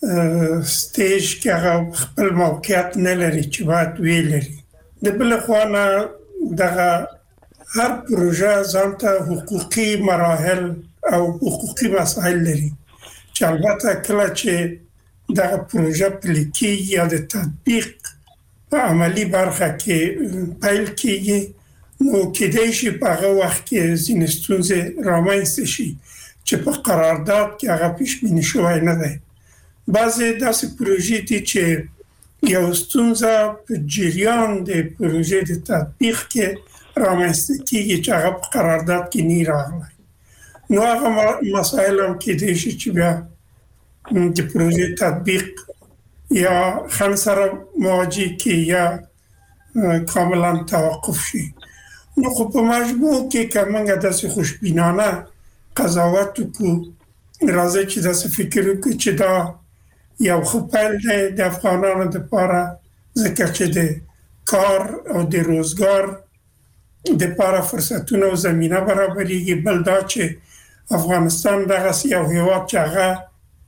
سټیج کې هغه خپل موقعیت نه لري چې باید ویلري د بل خوانه دغه هر پروژه ځانته حقوقي مراحل او حقوقي مسائل لري چې البته کله چې دغه پروژه پلیکي یا د تطبیق په عملی برخه کې پیل کیږي نو کېدای شي په هغه وخت کې ځینې ستونزې رامنځته شي چې په قرارداد کې هغه پیش بیني شوی نه دی بعضې داسې پروژې دي چې یو ستونزه په جریان د پروژې د تطبیق کې رامنځته کیږي چې هغه په قرارداد کې نه راغلی نو هغه مسایل هم کېدای شي چې بیا د پروژې تطبیق یا خنډ سره مواجه کې یا کاملا توقف شي نو خو په مجموع کې که موږ داسې خوشبینانه قضاوت وکړو راځي چې داسې فکر وکړو چې دا یو خو پیل دی د افغانانو لپاره ځکه چې د کار او د روزګار د لپاره فرصتونه او زمینه برابرېږي بل دا چې افغانستان دغه یو هیواد چې هغه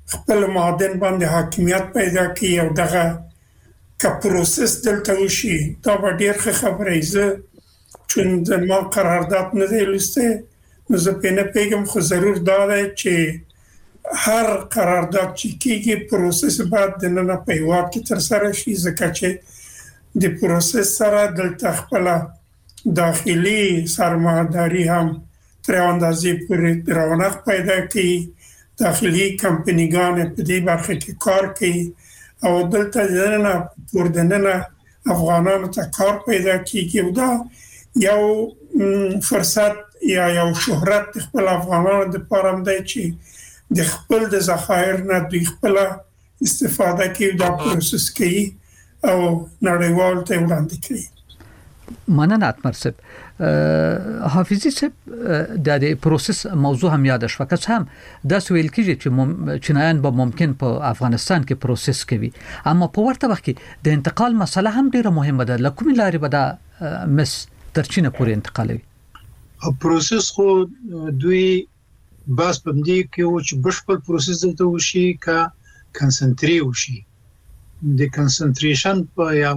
خپل معدن باندې حاکمیت پیدا کړي او دغه کا پروسس دلته وشي دا به ډیر ښه خبره زه چون د ما قرارداد نه دی لسته نو زه په نه پیغام خو ضرور دا دی چې هر قرارداد چې کیږي پروسس باید د نن په هیواد کې تر سره شي ځکه چې د پروسس سره دلته خپل داخلي سرمایه‌داري هم تر اندازې پورې رونق پیدا کوي داخلي کمپنیګان په دې برخه کې کار کوي او دلته ځنه پوردننه افغانانو ته کار پیدا کیږي او دا یو فرصت یا یو شهرت خپل افغانانو د پاره دی چې د خپل د ذخایر نه د خپل استفاده کوي دا پروسس کوي او نړیوال ته وړاندې کوي مننه اتمرسب حافظي صاحب د پروسس موضوع هم یاد شو که هم د سویل کېږي چې چینایان به ممکن په افغانستان کې پروسس کوي اما په ورته وخت کې د انتقال مسله هم ډیره مهمه ده لکه لارې به د مس ترچینه پورې انتقالوي پروسس خو دوی بس په دې کې او چې بشپړ پروسس دلته وشي کا کنسنټری وشي د کنسنټریشن په یا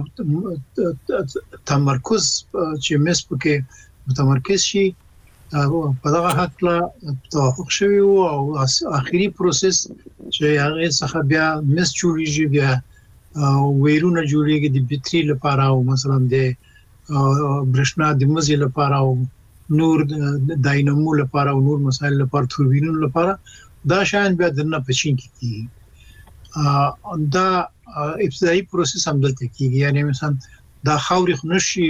تمرکز چې مس پکې متمرکز شي په دغه حق لا توافق شوی او اخیری پروسس چې هغه څخه بیا مس جوړیږي بیا ویرونه جوړیږي د بیټری لپاره او مثلا د برښنا د مزي لپاره او نور داینامو لپاره او نور مسایل لپاره توربینونو لپاره دا شان بیا دنه پچین کیږي دا ابتدایي پروسس هم دلته کیږي یعنی مثلا دا خاوري خنشي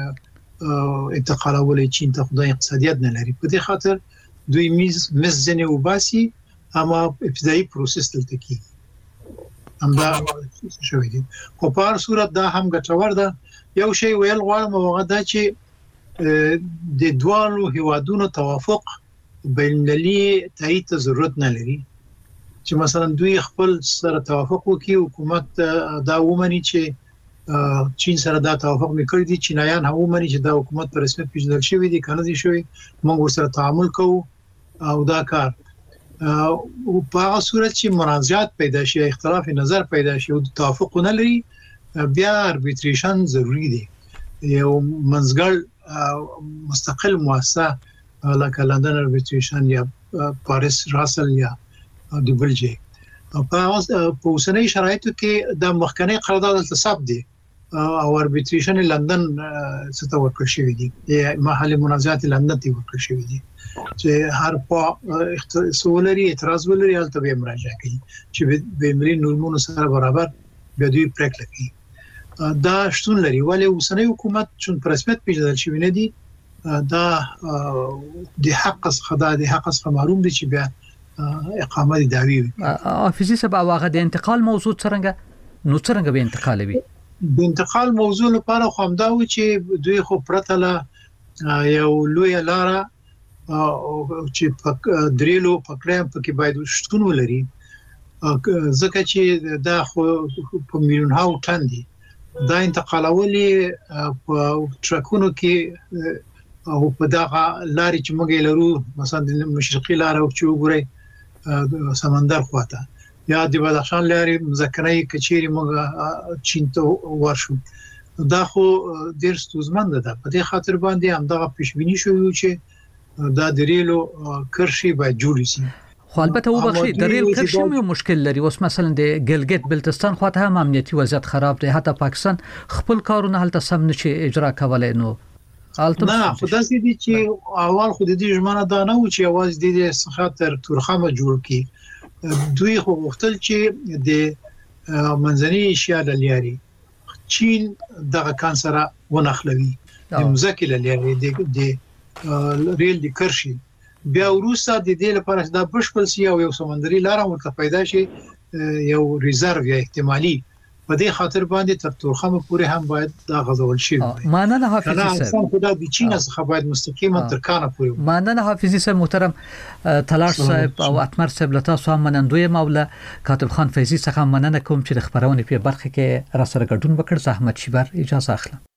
انتقالول چین ته خدای اقتصادیت نه لري په دې خاطر دوی مزنه وباسي اما ابتدایي پروسس دلته کیږي هم دا شوی دي خو په هر صورت دا هم ګټور ده یو شی ویل غواړم هغه دا چې د دوالو هیوادونو توافق بین المللي تایید ضرورت نه لري چې مثلا دوی خپل سره توافق وکړي حکومت دا ومني چې چین سره دا توافق وکړي دي چینایان هم ومني چې دا حکومت په رسمیت پیژندل شوی دي کنه دي شوی موږ ورسره تعامل کوو او دا کار په هغه صورت چې منازعات پیدا شي اختلاف نظر پیدا شي او توافق نه لري بیا اربیټریشن ضروری دی یو منځګړ مستقل مؤسسه لکه لندن اربیټریشن یا پاریس راسل یا د بلجی په اوسنۍ شرایطو کې د مخکنی قرارداد التصاب دي او اربیټریشن لندن څخه ورکړل شوی دي محل منازعات لندن ته ورکړل شوی دي چې هر په سولري اعتراض ولري البته به مراجعه کوي چې به ملي نورمونو سره برابر به دوی پریکړه کوي دا شتون لري ولی اوسنۍ حکومت چون په رسمیت پیژندل شوی نه دي دا د حق څخه محروم دي چې بیا اقامه داوی حافظي صاحب واغه د انتقال موضوع څنګه به انتقالوي د انتقال موضوع لپاره خو همدا و چې دوی خو پرته یو لوی لاره چې دریلو پکړم پکې باید شتون ولري ځکه چې دا خو په میلیون هاو ټن دي دا انتقالولې په ټرکونو کې او په دغه لارې چې موږ لرو مثلا د مشرقي لار او چې وګورئ سمندر خواته یا د بدخشان لارې مذکرای کچيري موږ چین ته ورشو دا خو ډیر ستونزمن ده په دې خاطر باندې هم دغه پیشبینی شوی چې دا د ریلو کرشي باید جوړ شي خو البته وبخښي د ریل کرشي یو مشکل لري اوس مثلا د ګلګت بلتستان خواته هم امنیتي وضعیت خراب دی حتی پاکستان خپل کارونه هلته سم نشي اجرا کولای نو نه خدای دې چې اول خو دې ژمنه دا نه و چې اواز دې څخه ترخمه جوړ کی دوی خو غوښتل چې د منځنۍ ایشیا د لیاري چین دغه کانسر ونخلوي د مزکل لیاري د ریل د کرشي بیا وروسته د دې لپاره دا بشپړ سی او یو سمندري لار ورته پیدا شي یو ریزرو یا احتمالي په دې خاطر باندې تر تورخمه پورې هم باید دا غزول شي ماننه حافظي صاحب خدای د چین څخه باید مستقیما تر کانه پورې ماننه حافظي صاحب محترم تلاش صاحب او اتمر صاحب لتا سو هم منندوی مولا کاتب خان فیضی څخه مننه کوم چې د خبرونه په برخه کې را سره ګډون وکړ زحمت شي بر اجازه اخلم